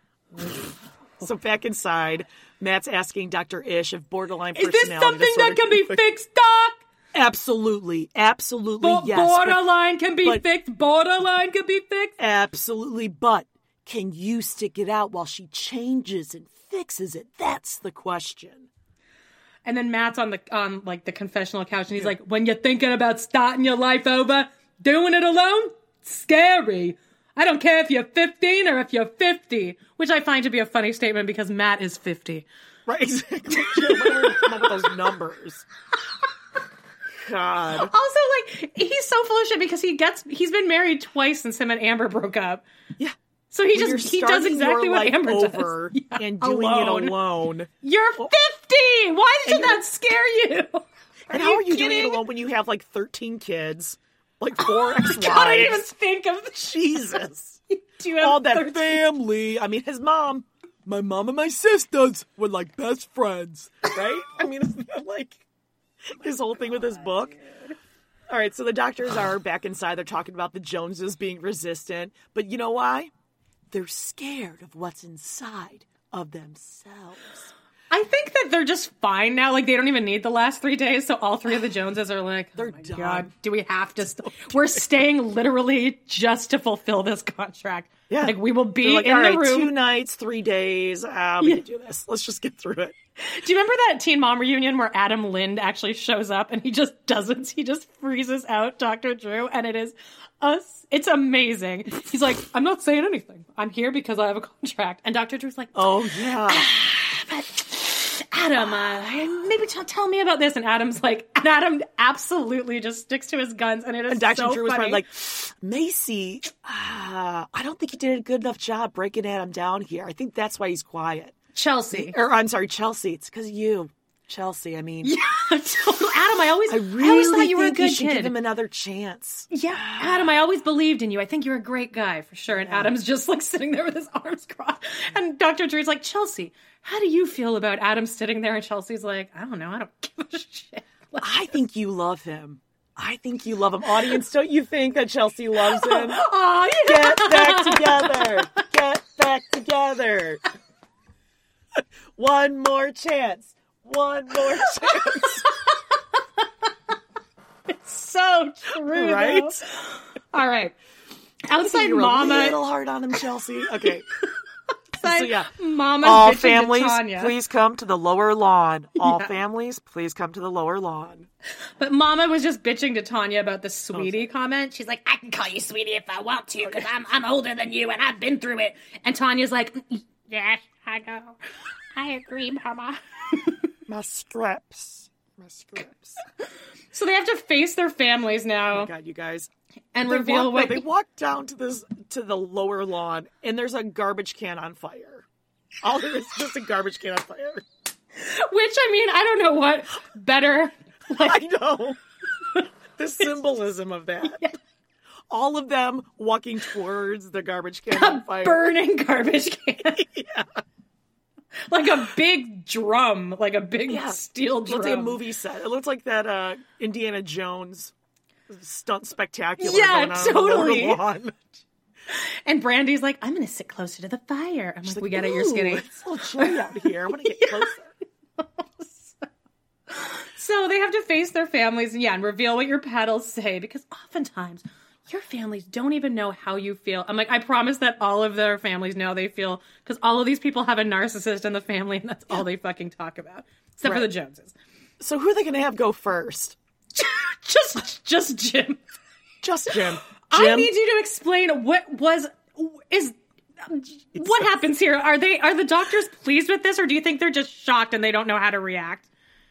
So back inside, Matt's asking Doctor Ish if borderline is personality this something that can be fixed, fixed, Doc? Absolutely. Absolutely, Bo- yes. Borderline but, can be but, fixed. Borderline can be fixed. Absolutely. But can you stick it out while she changes and fixes it? That's the question. And then Matt's on the on like the confessional couch, and he's like, "When you're thinking about starting your life over, doing it alone, scary. I don't care if you're fifteen or if you're fifty," which I find to be a funny statement because Matt is fifty. Right? Exactly. Where do we come up with those numbers? God. Also, like, he's so full of shit because he gets he's been married twice since him and Amber broke up. Yeah. So he when just he does exactly what Amber over does. Yeah, and doing alone. it alone. You're fifty. Why did that scare you? Are and you how are you kidding? doing it alone when you have like thirteen kids, like four ex-wives? God, I didn't even think of Jesus. Do you have all that thirteen family? I mean, his mom, my mom and my sisters were like best friends, right? I mean, isn't that like his whole thing with his book? Dude. All right, so the doctors are back inside. They're talking about the Joneses being resistant, but you know why? They're scared of what's inside of themselves. I think that they're just fine now. Like, they don't even need the last three days. So all three of the Joneses are like, they're oh my done. God, do we have to? St- We're staying literally just to fulfill this contract. Yeah. Like, we will be like, in all the right, room. Two nights, three days. Ah, we Yeah. can do this. Let's just get through it. Do you remember that Teen Mom reunion where Adam Lind actually shows up and he just doesn't? He just freezes out Doctor Drew, and it is us. It's amazing. He's like, I'm not saying anything. I'm here because I have a contract. And Doctor Drew's like, oh, yeah. Ah, but Adam, uh, maybe t- tell me about this. And Adam's like, and Adam absolutely just sticks to his guns. And it is and Doctor so Drew was funny. probably like, Macy, uh, I don't think you did a good enough job breaking Adam down here. I think that's why he's quiet. Chelsea. Or, I'm sorry, Chelsea. It's because of you. Chelsea, I mean. Yeah, Adam, I always, I really I always thought you were a think good you should kid. give him another chance. Yeah, Adam, I always believed in you. I think you're a great guy, for sure. And yeah. Adam's just, like, sitting there with his arms crossed. And Doctor Drew's like, Chelsea, how do you feel about Adam sitting there? And Chelsea's like, I don't know. I don't give a shit. Like, I think you love him. I think you love him. Audience, don't you think that Chelsea loves him? Oh, yeah. Get back together. Get back together. One more chance. One more chance. True, right? though. All right. Outside You're Mama. a little hard on him, Chelsea. Okay. So yeah, Mama's all bitching families, to Tanya. please come to the lower lawn. All Yeah. families, please come to the lower lawn. But Mama was just bitching to Tanya about the sweetie Oh, comment. She's like, I can call you sweetie if I want to because I'm, I'm older than you and I've been through it. And Tanya's like, yes, I know. I agree, Mama. My scraps. My scraps. So they have to face their families now. Oh my God, you guys. And They reveal walk, what... no, they walk down to this to the lower lawn, and there's a garbage can on fire. All there is is just a garbage can on fire. Which, I mean, I don't know what better... Like... I know. The symbolism of that. Yeah. All of them walking towards the garbage can on fire. Burning garbage can. Yeah. Like a big drum. Like a big Yeah. steel drum. It looks like a movie set. It looks like that uh, Indiana Jones stunt spectacular Yeah, going on totally. on the lawn. And Brandy's like, I'm going to sit closer to the fire. I'm like, like, we get it, you're skinny. It's a little chilly out here. I want to get closer. So they have to face their families and yeah, and reveal what your petals say because oftentimes your families don't even know how you feel. I'm like, I promise that all of their families know how they feel because all of these people have a narcissist in the family and that's all they fucking talk about. Except Right. for the Joneses. So who are they going to have go first? just, just Jim. Just Jim. Jim. I need you to explain what was, is, what happens here? Are they, are the doctors pleased with this or do you think they're just shocked and they don't know how to react?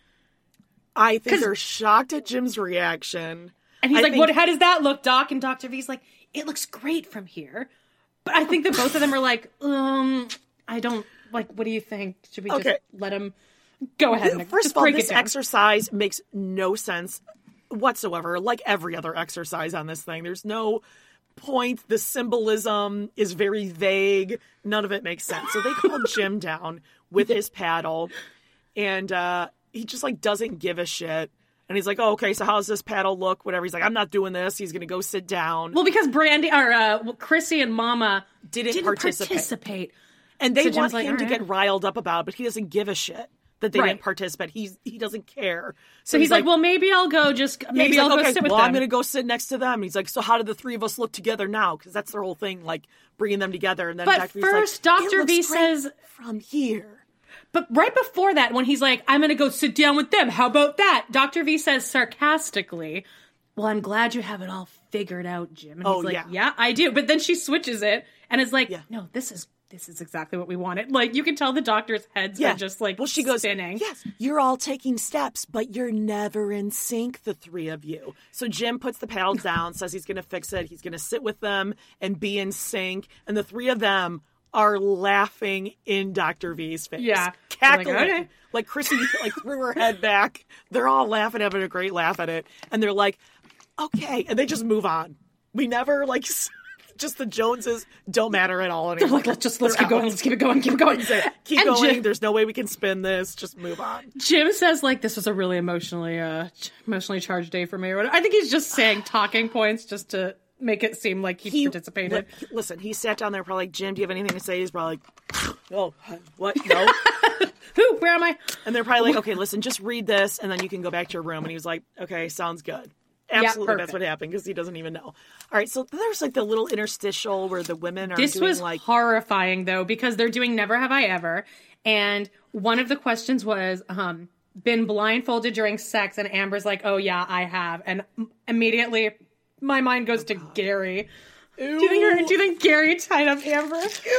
I think they're shocked at Jim's reaction. And he's I like, think- what, how does that look, Doc? And Doctor V's like, it looks great from here. But I think that both of them are like, um, I don't, like, what do you think? Should we just Okay. let him go ahead and First just of all, break this it down? exercise makes no sense whatsoever. Like every other exercise on this thing, there's no point. The symbolism is very vague. None of it makes sense. So they call Jim down with his paddle, and uh, he just like doesn't give a shit. And he's like, oh, okay, so how's this paddle look? Whatever. He's like, I'm not doing this. He's going to go sit down. Well, because Brandy, or uh, Chrissy and Mama Didn't, didn't participate. participate. And they So Jim's want like, him to all right. get riled up about it, but he doesn't give a shit that they Right. didn't participate. He's He doesn't care. So he's, like, well, maybe I'll go just, Yeah, maybe he's I'll like, go okay, sit with well, them. I'm going to go sit next to them. And he's like, so how do the three of us look together now? Because that's their whole thing, like bringing them together. And then But Doctor first, V's like, Doctor "It looks V great says- from here. But right before that, when he's like, I'm going to go sit down with them. How about that? Doctor V says sarcastically, well, I'm glad you have it all figured out, Jim. And Oh, he's like, yeah. yeah, I do. But then she switches it and is like, Yeah. no, this is this is exactly what we wanted. Like, you can tell the doctor's heads Yeah. are just like well, she goes, spinning. yes, you're all taking steps, but you're never in sync, the three of you. So Jim puts the paddle down, says he's going to fix it. He's going to sit with them and be in sync. And the three of them are laughing in Doctor V's face. Yeah. Cackling. Like, okay. Like Chrissy like threw her head back. They're all laughing, having a great laugh at it. And they're like, okay. And they just move on. We never like... Just the Joneses don't matter at all anymore. They're like, let's just, let's They're keep going, out. let's keep it going, keep it going. Keep And going. Jim- There's no way we can spin this. Just move on. Jim says, like, this was a really emotionally, uh, ch- emotionally charged day for me. Or whatever. I think he's just saying talking points just to make it seem like he, participated. Li- listen, he sat down there probably like, Jim, do you have anything to say? He's probably like, oh, what? No. Who? Where am I? And they're probably like, okay, listen, just read this, and then you can go back to your room. And he was like, okay, sounds good. Absolutely, that's perfect. what happened, because he doesn't even know. All right, so there's like the little interstitial where the women are This doing was like... horrifying, though, because they're doing Never Have I Ever. And one of the questions was, um, been blindfolded during sex? And Amber's like, oh, yeah, I have. And immediately my mind goes to Gary. Do you, think her, do you think Gary tied up Amber?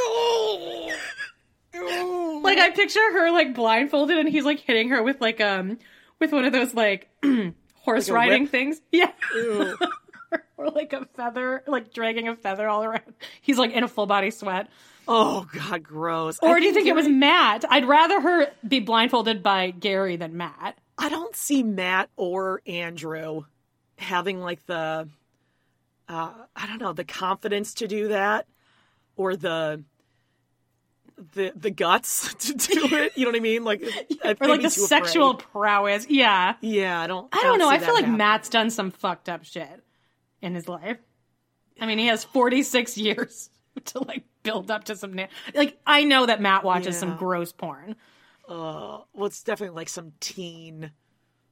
Ew. Ew. Like, I picture her, like, blindfolded, and he's, like, hitting her with, like, um, with one of those, like... horse Like a riding whip? things. Yeah. Ew. Or like a feather, like dragging a feather all around. He's like in a full body sweat. Oh, God, gross. Or I do you think it was Gary- Matt? I'd rather her be blindfolded by Gary than Matt. I don't see Matt or Andrew having like the, uh, I don't know, the confidence to do that, or the, the the guts to do it. You know what I mean? Like, I Or like maybe the too sexual afraid. prowess. Yeah. Yeah, I don't. I don't know. see I feel that like happening. Matt's done some fucked up shit in his life. I mean, he has forty-six years to like build up to some. Na- like, I know that Matt watches Yeah. some gross porn. Uh, well, it's definitely like some teen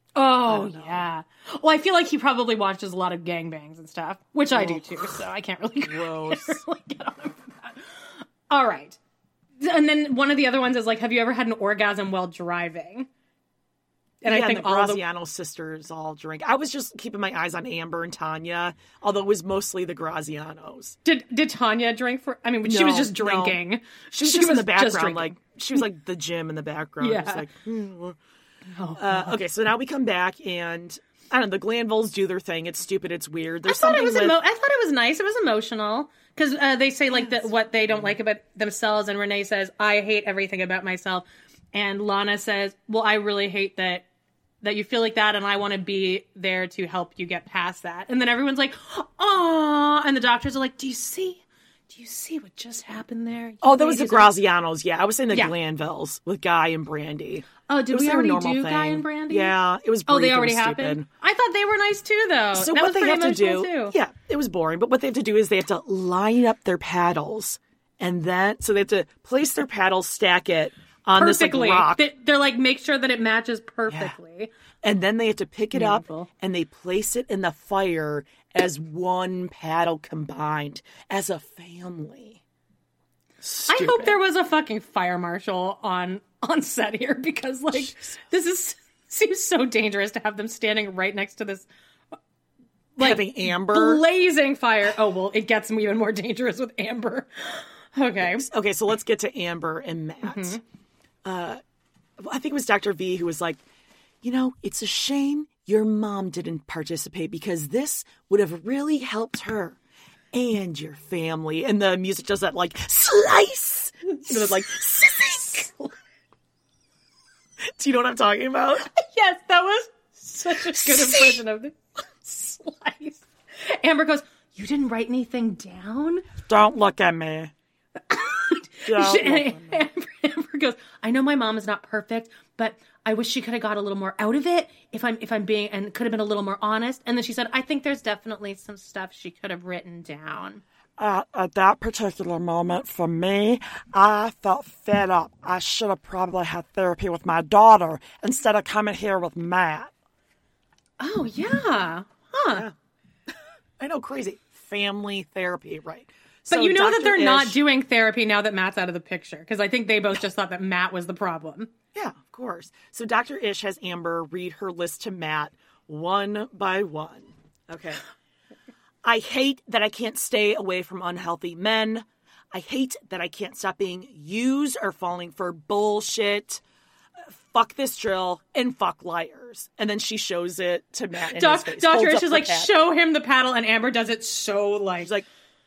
Oh, yeah. Well, I feel like he probably watches a lot of gangbangs and stuff, which I do too, so I can't really, Gross. can't really get on him for that. All right. And then one of the other ones is like, have you ever had an orgasm while driving? And yeah, I think and the all Graziano the sisters all drink. I was just keeping my eyes on Amber and Tanya, although it was mostly the Grazianos. Did did Tanya drink for? I mean, No, she was just no. drinking. She was She just in was the just background, drinking. like she was like the gym in the background. Yeah. Just like, hmm. Oh, uh, okay, so now we come back and I don't know. The Glanvilles do their thing. It's stupid. It's weird. There's I thought it something was with, emo- I thought it was nice. It was emotional because uh, they say like the, what they don't like about themselves, and Renee says, "I hate everything about myself," and Lana says, "Well, I really hate that that you feel like that, and I want to be there to help you get past that." And then everyone's like, "Aw," and the doctors are like, "Do you see? Do you see what just happened there?" You Oh, that was the ladies are- Grazianos. Yeah, I was saying the Yeah. Glanvilles with Guy and Brandy. Oh, It did was we their already normal do thing. Guy and Brandy? Yeah, it was. Oh, brief they and already stupid. happened. I thought they were nice too, though. So that what was they pretty have to do, emotional, too. yeah, it was boring. But what they have to do is they have to line up their paddles, and then so they have to place their paddles, stack it on Perfectly. this like rock, They, they're like, make sure that it matches perfectly. and then they have to pick it Beautiful. up and they place it in the fire as one paddle combined as a family. I Stupid. hope there was a fucking fire marshal on on set here because like Jesus. this is seems so dangerous to have them standing right next to this like Having Amber. blazing fire. Oh well, it gets even more dangerous with Amber. Okay. Okay, so let's get to Amber and Matt. Mm-hmm. Uh, I think it was Doctor V who was like, you know, it's a shame your mom didn't participate because this would have really helped her and your family. And the music does that like slice. You know, it's like slice. Do you know what I'm talking about? Yes, that was such a good impression of the slice. Amber goes, "You didn't write anything down?" Don't look at me. Don't She- look at me. Amber, Amber goes, "I know my mom is not perfect, but I wish she could have got a little more out of it if I'm if I'm being and could have been a little more honest." And then she said, "I think there's definitely some stuff she could have written down." Uh, at that particular moment, for me, I felt fed up. I should have probably had therapy with my daughter instead of coming here with Matt. Oh yeah, huh? Yeah. I know, crazy. Family therapy, right? But So you know that Doctor they're not Ish- doing therapy now that Matt's out of the picture because I think they both just thought that Matt was the problem. Yeah, of course. So Doctor Ish has Amber read her list to Matt one by one. Okay. I hate that I can't stay away from unhealthy men. I hate that I can't stop being used or falling for bullshit. Fuck this drill and fuck liars. And then she shows it to Matt in Doc, his face. Doctor Holds Ish up is the like, paddle. "Show him the paddle," and Amber does it so like, She's like,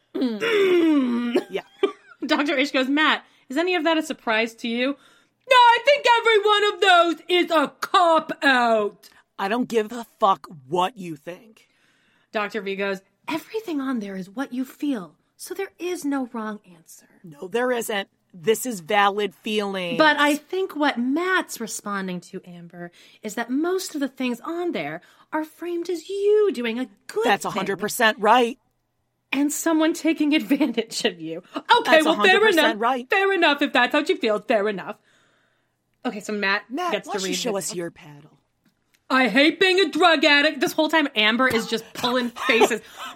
yeah. Doctor Ish goes, "Matt, is any of that a surprise to you?" "No, I think every one of those is a cop-out." I don't give a fuck what you think. Doctor V goes, "Everything on there is what you feel, so there is no wrong answer." No, there isn't. This is valid feeling. But I think what Matt's responding to, Amber, is that most of the things on there are framed as you doing a good That's thing. one hundred percent right. And someone taking advantage of you. Okay, That's well, fair one hundred percent enough. right. Fair enough. If that's how she feels, fair enough. Okay, so Matt, Matt, gets why to don't you read show his- us your paddle? I hate being a drug addict. This whole time, Amber is just pulling faces.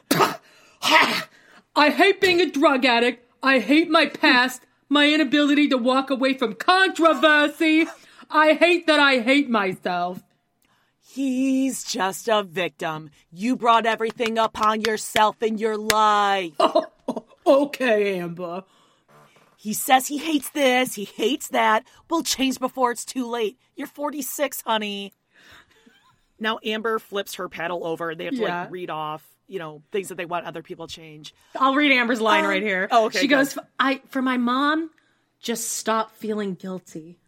I hate being a drug addict. I hate my past, my inability to walk away from controversy. I hate that I hate myself. He's just a victim. You brought everything upon yourself in your life. Oh, okay, Amber. He says he hates this, he hates that. We'll change before it's too late. You're forty-six, honey. Now Amber flips her paddle over. They have to Yeah. like read off, you know, things that they want other people to change. I'll read Amber's line Um, right here. oh, okay, She go. goes, "I for my mom, just stop feeling guilty."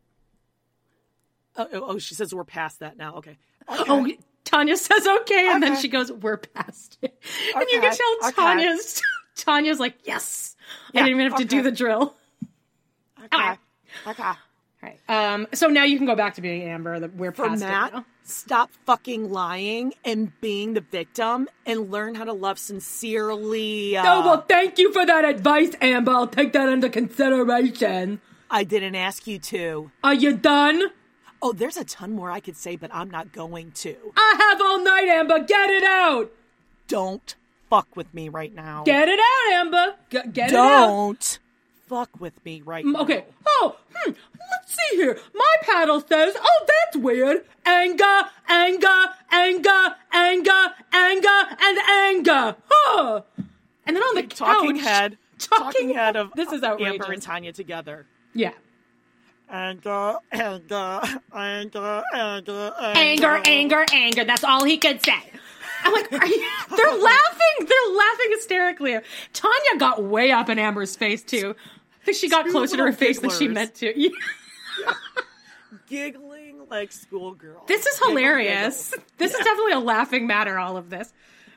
Oh, oh, oh, she says we're past that now. Okay. Okay. Oh, Tanya says okay, and then Okay. she goes, "We're past it." And you can Okay, tell okay. Tanya's Tanya's like, "Yes, I Yeah, didn't even have to do okay. the drill." Okay. Okay. All right. Um. So now you can go back to being Amber. That we're For past Matt, it now. stop fucking lying and being the victim and learn how to love sincerely. Uh, Oh well, thank you for that advice, Amber. I'll take that into consideration. I didn't ask you to. Are you done? Oh, there's a ton more I could say, but I'm not going to. I have all night, Amber. Get it out. Don't fuck with me right now. Get it out, Amber. G- get Don't it out. Don't fuck with me right now. Okay. Oh, hmm. Let's see here. My paddle says, oh, that's weird. Anger, anger, anger, anger, anger, and anger. Huh. And then on the talking couch, head, talking, talking head of this is outrageous. Amber and Tanya together. Yeah. Anger, anger, anger, anger, Anger, anger, anger. That's all he could say. I'm like, are you, they're laughing. They're laughing hysterically. Tanya got way up in Amber's face, too. I think she got Two closer to her face gigglers. than she meant to. Yeah. Yeah. Giggling like schoolgirls. This is hilarious. Giggle, giggle. This yeah. is definitely a laughing matter, all of this.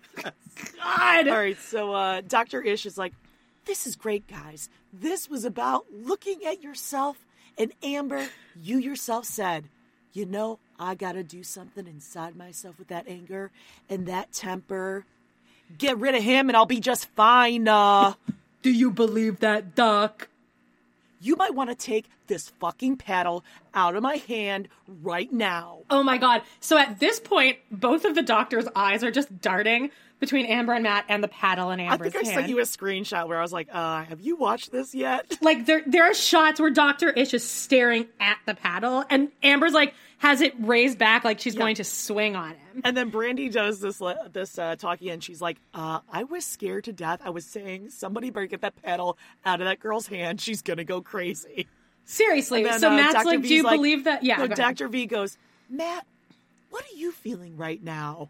God. All right, so uh, Doctor Ish is like, this is great, guys. This was about looking at yourself. And Amber, you yourself said, you know, I got to do something inside myself with that anger and that temper. Get rid of him and I'll be just fine. Uh, do you believe that, Doc? You might want to take this fucking paddle out of my hand right now. Oh, my God. So at this point, both of the doctor's eyes are just darting between Amber and Matt and the paddle in Amber's hand. I think I hand. sent you a screenshot where I was like, uh, have you watched this yet? Like, there there are shots where Doctor Ish is staring at the paddle, and Amber's, like, has it raised back like she's yeah. going to swing on him. And then Brandy does this this uh, talking, and she's like, uh, I was scared to death. I was saying, somebody better get that paddle out of that girl's hand. She's going to go crazy. Seriously. Then, so uh, Matt's Doctor like, V's do you like, believe that? Yeah. No, Doctor V goes, Matt, what are you feeling right now?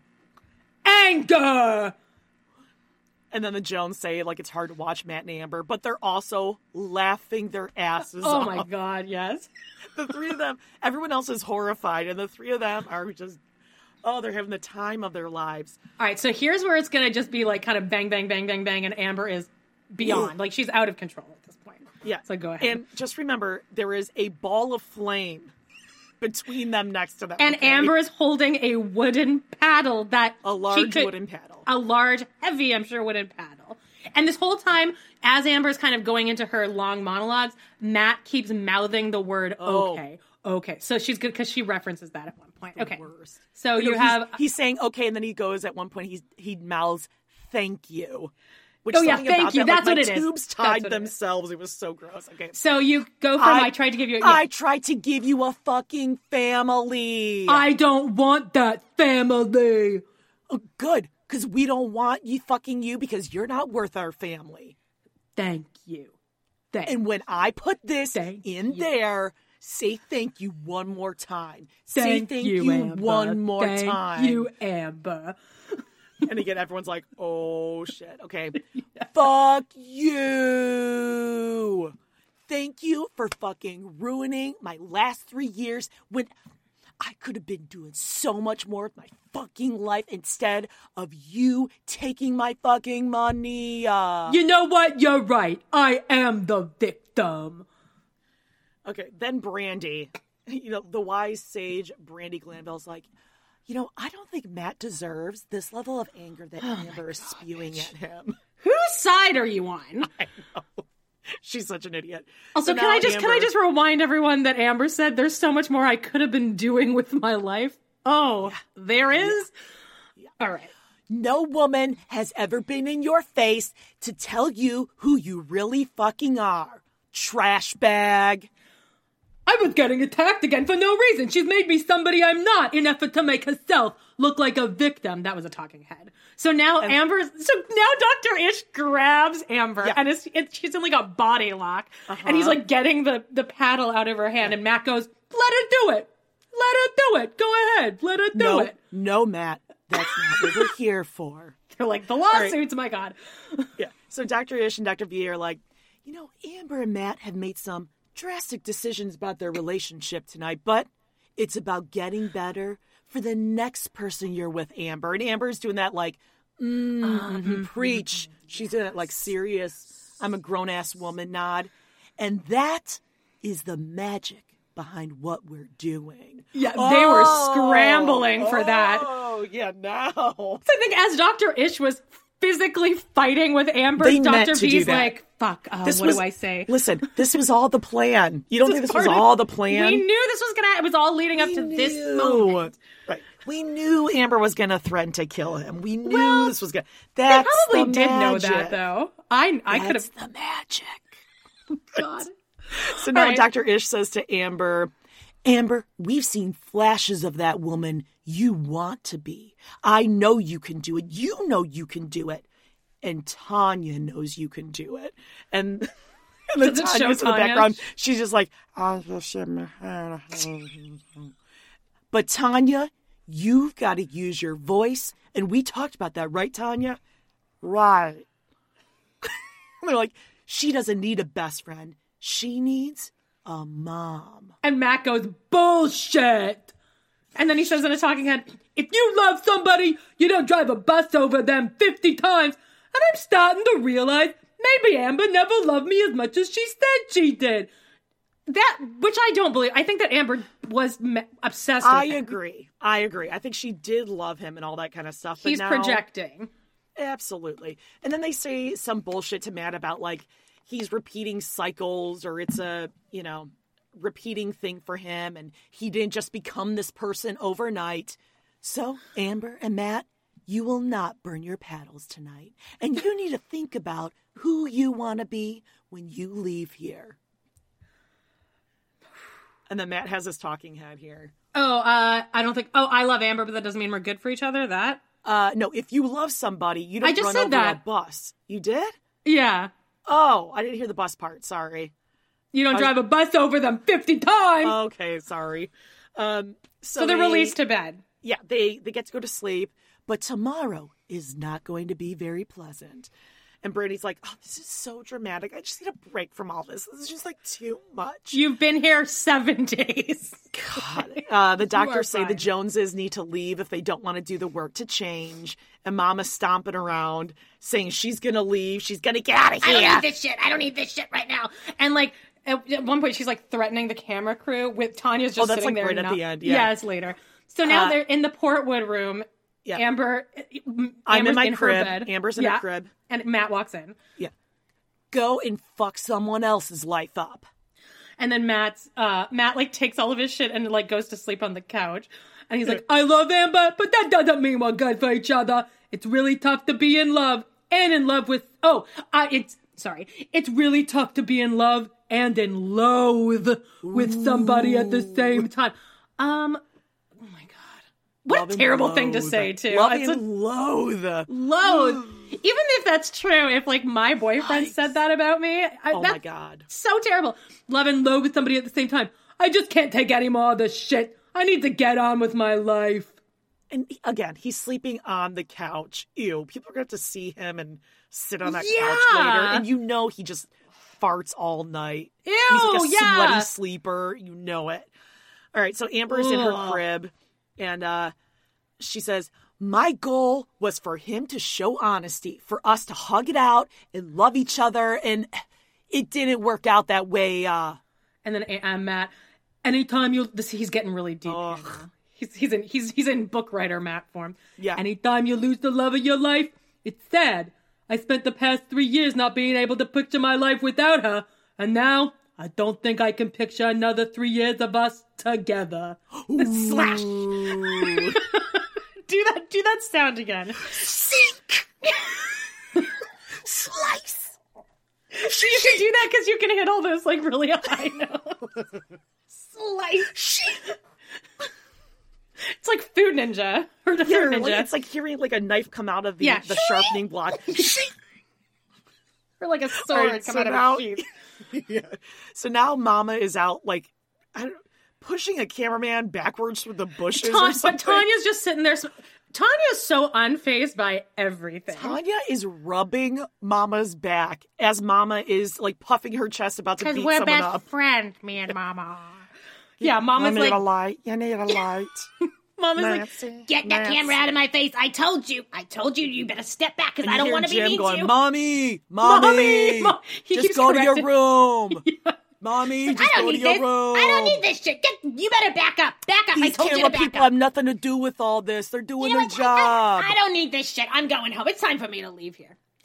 Anger! And then the Jones say, like, it's hard to watch Matt and Amber, but they're also laughing their asses oh off. Oh, my God, yes. The three of them, everyone else is horrified, and the three of them are just, oh, they're having the time of their lives. All right, so here's where it's going to just be, like, kind of bang, bang, bang, bang, bang, and Amber is beyond. Like, she's out of control at this point. Yeah. So go ahead. And just remember, there is a ball of flame between them next to them. And okay? Amber is holding a wooden paddle that A large she could, wooden paddle. A large, heavy, I'm sure, wooden paddle. And this whole time, as Amber's kind of going into her long monologues, Matt keeps mouthing the word Oh. okay. Okay. So she's good because she references that at one point. The Okay. worst. So you know, have... He's, he's saying okay, and then he goes, at one point, he's, he mouths, thank you. Which Oh, yeah, something thank about you. That, That's like, what my it is. tubes That's tied what it themselves. It, it was so gross. Okay. So you go from, I, I tried to give you... Yeah. I tried to give you a fucking family. I don't want that family. Oh, good. Because we don't want you fucking you because you're not worth our family. Thank you. Thank and when I put this thank in you. there, say thank you one more time. Thank say thank you, you, Amber. one more thank time. you, Amber. And again, everyone's like, oh, shit. Okay. Yeah. Fuck you. Thank you for fucking ruining my last three years when I could have been doing so much more with my fucking life instead of you taking my fucking money. Uh... You know what? You're right. I am the victim. Okay, then Brandy, you know, the wise sage Brandy Glanville's like, you know, I don't think Matt deserves this level of anger that oh Amber is spewing bitch. at him. Whose side are you on? I know. She's such an idiot. Also, so can I just Amber... can I just remind everyone that Amber said there's so much more I could have been doing with my life? Oh, yeah. there is? Yeah. All right. No woman has ever been in your face to tell you who you really fucking are. Trash bag. I was getting attacked again for no reason. She's made me somebody I'm not in effort to make herself look like a victim. That was a talking head. So now and, Amber's, so now Doctor Ish grabs Amber yeah. and it's, it's, she's in like a body lock uh-huh. and he's like getting the, the paddle out of her hand yeah. and Matt goes, let her do it. Let her do it. Go ahead. Let her do no, it. No, Matt. That's not what we're here for. They're like, the lawsuits, right. my God. Yeah. So Doctor Ish and Doctor V are like, you know, Amber and Matt have made some drastic decisions about their relationship tonight, but it's about getting better for the next person you're with, Amber. And Amber's doing that like, mm, mm-hmm, preach. She's doing that like serious, I'm a grown-ass woman nod. And that is the magic behind what we're doing. Yeah, oh, they were scrambling for oh, that. Oh, yeah, now. So I think as Doctor Ish was physically fighting with Amber, they Doctor V's like, fuck. Uh, This what was, do I say? Listen, this was all the plan. You don't think this was all the plan? We knew this was gonna. It was all leading up We to knew. this moment. Right. We knew Amber was going to threaten to kill him. We knew Well, this was going to... That's They probably the did know magic. that, though. I I could That's have. the magic. God. So now All right. Doctor Ish says to Amber, Amber, we've seen flashes of that woman you want to be. I know you can do it. You know you can do it. And Tanya knows you can do it. And, and then Does it show Tanya's in the Tanya? background. She's just like, "I just shit my hand." But Tanya, you've got to use your voice. And we talked about that, right, Tanya? Right. They're like, she doesn't need a best friend. She needs a mom. And Matt goes, bullshit. And then he says in a talking head, if you love somebody, you don't drive a bus over them fifty times. And I'm starting to realize maybe Amber never loved me as much as she said she did. That, which I don't believe. I think that Amber was me- obsessed with I him. agree. I agree. I think she did love him and all that kind of stuff. But He's now, projecting. Absolutely. And then they say some bullshit to Matt about, like, he's repeating cycles or it's a, you know, repeating thing for him and he didn't just become this person overnight. So, Amber and Matt, you will not burn your paddles tonight. And you need to think about who you want to be when you leave here. And then Matt has his talking head here. Oh, uh, I don't think, oh, I love Amber, but that doesn't mean we're good for each other, that? Uh, no, if you love somebody, you don't I just run said over that. a bus. You did? Yeah. Oh, I didn't hear the bus part. Sorry. You don't I- drive a bus over them fifty times. Okay, sorry. Um, so, so they're they- released to bed. Yeah, they, they get to go to sleep, but tomorrow is not going to be very pleasant. And Brandy's like, oh, this is so dramatic. I just need a break from all this. This is just like too much. You've been here seven days. God. Uh, the You doctors are say the fine. Joneses need to leave if they don't want to do the work to change. And Mama's stomping around saying she's going to leave. She's going to get out of I here. don't need this shit. I don't need this shit right now. And like at at one point, she's like threatening the camera crew with Tanya's just Oh, that's, sitting like, there. right at not- the end, yeah. it's later. So now Uh, they're in the Portwood room. Yeah. Amber, I'm in Amber's my in her crib. bed. Amber's in yeah. her crib. And Matt walks in. Yeah. Go and fuck someone else's life up. And then Matt's uh Matt like takes all of his shit and like goes to sleep on the couch. And he's like, I love Amber, but that doesn't mean we're good for each other. It's really tough to be in love and in love with oh, uh, it's sorry. It's really tough to be in love and in loathe with somebody at the same time. Um oh my god. What Love a and terrible thing to loathe. say too. Love It's a- and loathe. loathe. Even if that's true, if like my boyfriend said that about me, I, Oh my that's God. so terrible. Love and loathe with somebody at the same time. I just can't take any more of this shit. I need to get on with my life. And again, he's sleeping on the couch. Ew, people are going to have to see him and sit on that Yeah. couch later. And you know he just farts all night. Ew, he's like a yeah. sweaty sleeper. You know it. All right, so Amber's in her Ugh. crib. And uh, she says, my goal was for him to show honesty, for us to hug it out and love each other. And it didn't work out that way. Uh, And then uh, Matt, anytime you this he's getting really deep. here now. He's he's in he's he's in book writer Matt form. Yeah. Anytime you lose the love of your life, it's sad. I spent the past three years not being able to picture my life without her, and now I don't think I can picture another three years of us together. Slash. do that. Do that sound again. Sink. Slice. So you can do that because you can hit all those like really high notes. Slice. It's like Food Ninja or the yeah, Food like, Ninja, it's like hearing like a knife come out of the, Yeah. the sharpening block. or like a All sword right, come so out now- of a sheath. Yeah. So now Mama is out like I don't, pushing a cameraman backwards through the bushes Ta- or something. but Tanya's just sitting there. So- Tanya's so unfazed by everything. Tanya is rubbing Mama's back as Mama is like puffing her chest about to Because beat we're someone best up. friend, me and Mama. Yeah, Mama's you need like, a light. You need a light. Mama's like, Nancy, Get that Nancy. camera out of my face. I told you. I told you you better step back because And I you don't hear want to be Jim mean going, to you. Mommy, mommy, Mommy! Mo- he just keeps go to your correcting- room. Mommy, I just don't go to need your this. room. I don't need this shit. Get, you better back up. Back up. I These told you camera to back people up. have nothing to do with all this. They're doing You know their what? job. I, I don't need this shit. I'm going home. It's time for me to leave here.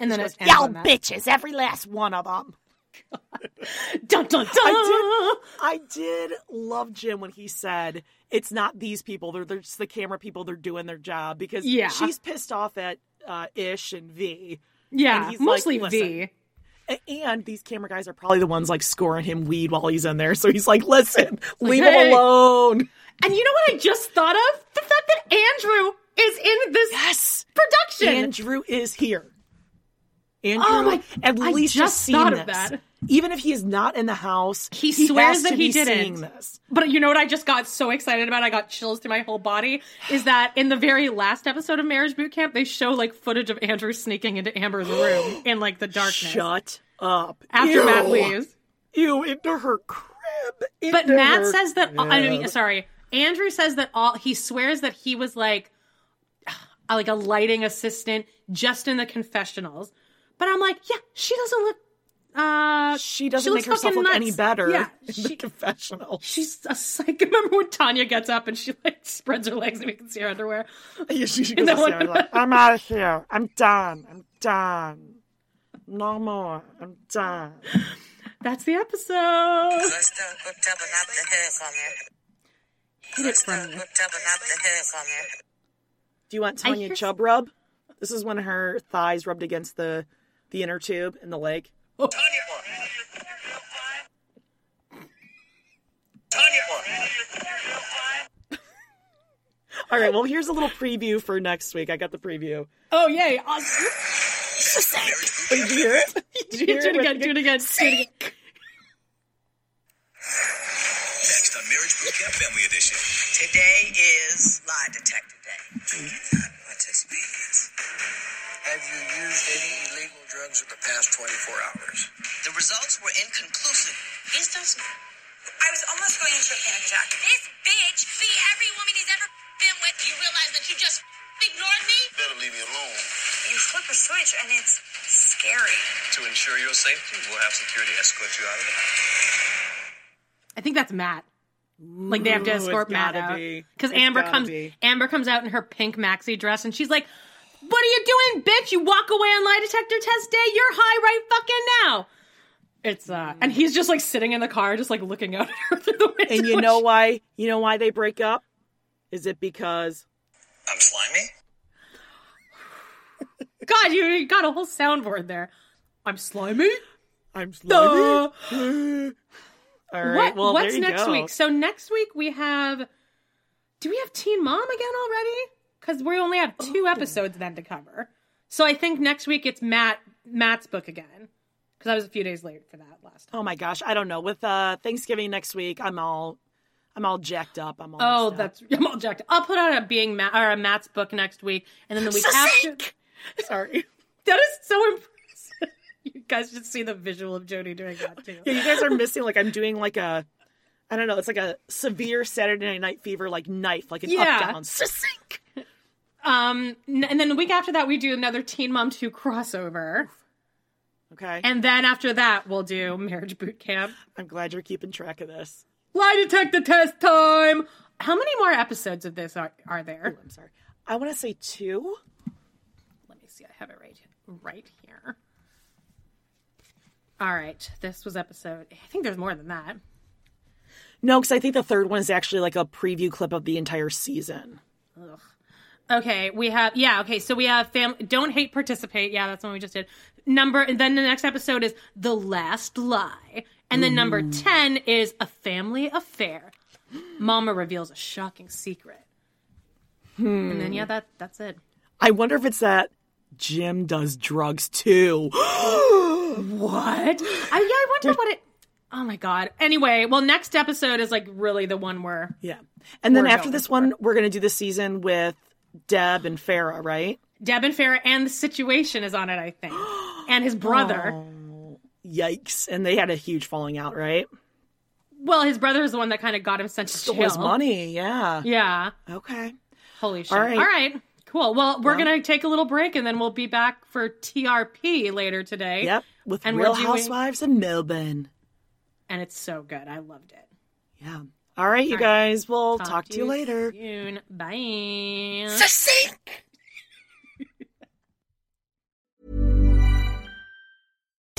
And then She it's goes, y'all bitches, every last one of them. Dun, dun, dun. I did, I did love Jim when he said, it's not these people, they're, they're just the camera people, they're doing their job. Because Yeah. she's pissed off at uh, Ish and V. Yeah, and he's mostly like, V. And these camera guys are probably the ones like scoring him weed while he's in there. So he's like, listen, Like, leave hey. him alone. And you know what I just thought of? The fact that Andrew is in this yes. production. Andrew is here. Andrew, Oh my- at I least just has seen thought this. of that. Even if he is not in the house, He, he swears has that to he be didn't. seeing this. But you know what I just got so excited about? I got chills through my whole body. Is that in the very last episode of Marriage Boot Camp, they show like footage of Andrew sneaking into Amber's room in like the darkness. Shut up. After Ew. Matt leaves. Ew, into her crib. Into But Matt her says that, I mean, crib. sorry, Andrew says that all, he swears that he was like, like a lighting assistant just in the confessionals. But I'm like, yeah, she doesn't look, uh, She doesn't she make looks herself fucking look nuts. any better Yeah, in she, the confessional. she's a psych. Remember when Tanya gets up and she like spreads her legs and we can see her underwear? Yeah, she, she In goes that to Sarah, one- like, I'm out of here. I'm done. I'm done. No more. I'm done. That's the episode. Let's do hooked up and not the hook on there. Hit it from me. Hooked up and not the hook on there. Do you want I Tanya hear- Chubb rub? This is when her thighs rubbed against the, the inner tube in the leg. Tanya one. Tanya one. All right, well, here's a little preview for next week. I got the preview. Oh, yay. Awesome. Wait, did you hear it? Did you Do hear it again, do it again. Do it again. Next on Marriage Boot Camp Family Edition. Today is lie detector day. Participants. Have you used any illegal drugs in the past twenty-four hours? The results were inconclusive. He's done some. I was almost going into a panic attack. This bitch beat every woman he's ever been with. You realize that you just ignored me? Better leave me alone. You flip a switch and it's scary. To ensure your safety, we'll have security escort you out of the house. I think that's Matt. Like they have to Ooh, escort it's Matt gotta out be. because It's Amber gotta comes. be. Amber comes out in her pink maxi dress, and she's like, "What are you doing, bitch? You walk away on lie detector test day. You're high right fucking now." It's uh, and he's just like sitting in the car, just like looking out at her through the window. And you know why? You know why they break up? Is it because I'm slimy? God, you, you got a whole soundboard there. I'm slimy. I'm slimy? Duh. All right. What, well, what's there you next go. week? So next week we have. Do we have Teen Mom again already? Because we only have two Oh. episodes then to cover. So I think next week it's Matt Matt's book again. Because I was a few days late for that last time. Oh my gosh, I don't know. With uh, Thanksgiving next week, I'm all, I'm all jacked up. I'm all. Oh, messed up. that's I'm all jacked. I'll put out a being Matt or a Matt's book next week, and then the week after. Sorry. That is so impressive. You guys should see the visual of Jody doing that too. Yeah, you guys are missing. Like I'm doing like a, I don't know. It's like a severe Saturday Night Fever like knife, like an Yeah. up down. Sink. Um, n- and then the week after that, we do another Teen Mom two crossover. Okay. And then after that, we'll do Marriage Boot Camp. I'm glad you're keeping track of this. Lie detector test time. How many more episodes of this are, are there? Ooh, I'm sorry. I want to say two. Let me see. I have it right, right here. All right. This was episode. I think there's more than that. No, because I think the third one is actually like a preview clip of the entire season. Ugh. Okay, we have, yeah, okay, so we have family, Don't Hate, Participate. Yeah, that's one we just did. Number, and then the next episode is The Last Lie. And then number ten is A Family Affair. Mama reveals a shocking secret. Hmm. And then, yeah, that that's it. I wonder if it's that Jim does drugs too. What? I, yeah, I wonder what it, oh my God. Anyway, well, next episode is like really the one where. Yeah. And then We're after going this for one, we're going to do the season with Deb and Farrah, right? Deb and Farrah and The Situation is on it, I think. And his brother. Oh, yikes. And they had a huge falling out, right? Well, his brother is the one that kind of got him sent to Stole jail. his money, yeah. Yeah. Okay. Holy shit. All right. All right. Cool. Well, we're Well- going to take a little break and then we'll be back for T R P later today. Yep. With and Real we're doing- Housewives in Melbourne. And it's so good. I loved it. Yeah. All right, you All right. guys. We'll talk, to you later. Soon. Bye. Sink.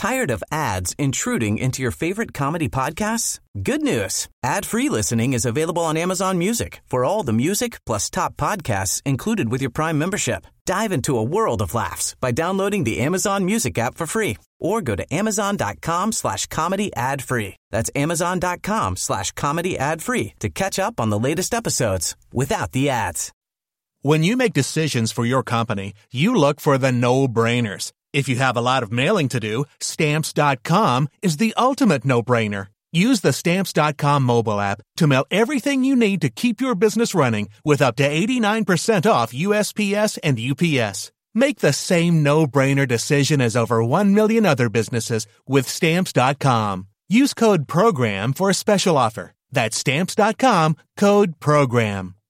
Tired of ads intruding into your favorite comedy podcasts? Good news. Ad-free listening is available on Amazon Music for all the music plus top podcasts included with your Prime membership. Dive into a world of laughs by downloading the Amazon Music app for free or go to amazon.com slash comedy ad free. That's amazon.com slash comedy ad free to catch up on the latest episodes without the ads. When you make decisions for your company, you look for the no-brainers. If you have a lot of mailing to do, Stamps dot com is the ultimate no-brainer. Use the Stamps dot com mobile app to mail everything you need to keep your business running with up to eighty-nine percent off U S P S and U P S. Make the same no-brainer decision as over one million other businesses with Stamps dot com. Use code PROGRAM for a special offer. That's Stamps dot com, code PROGRAM.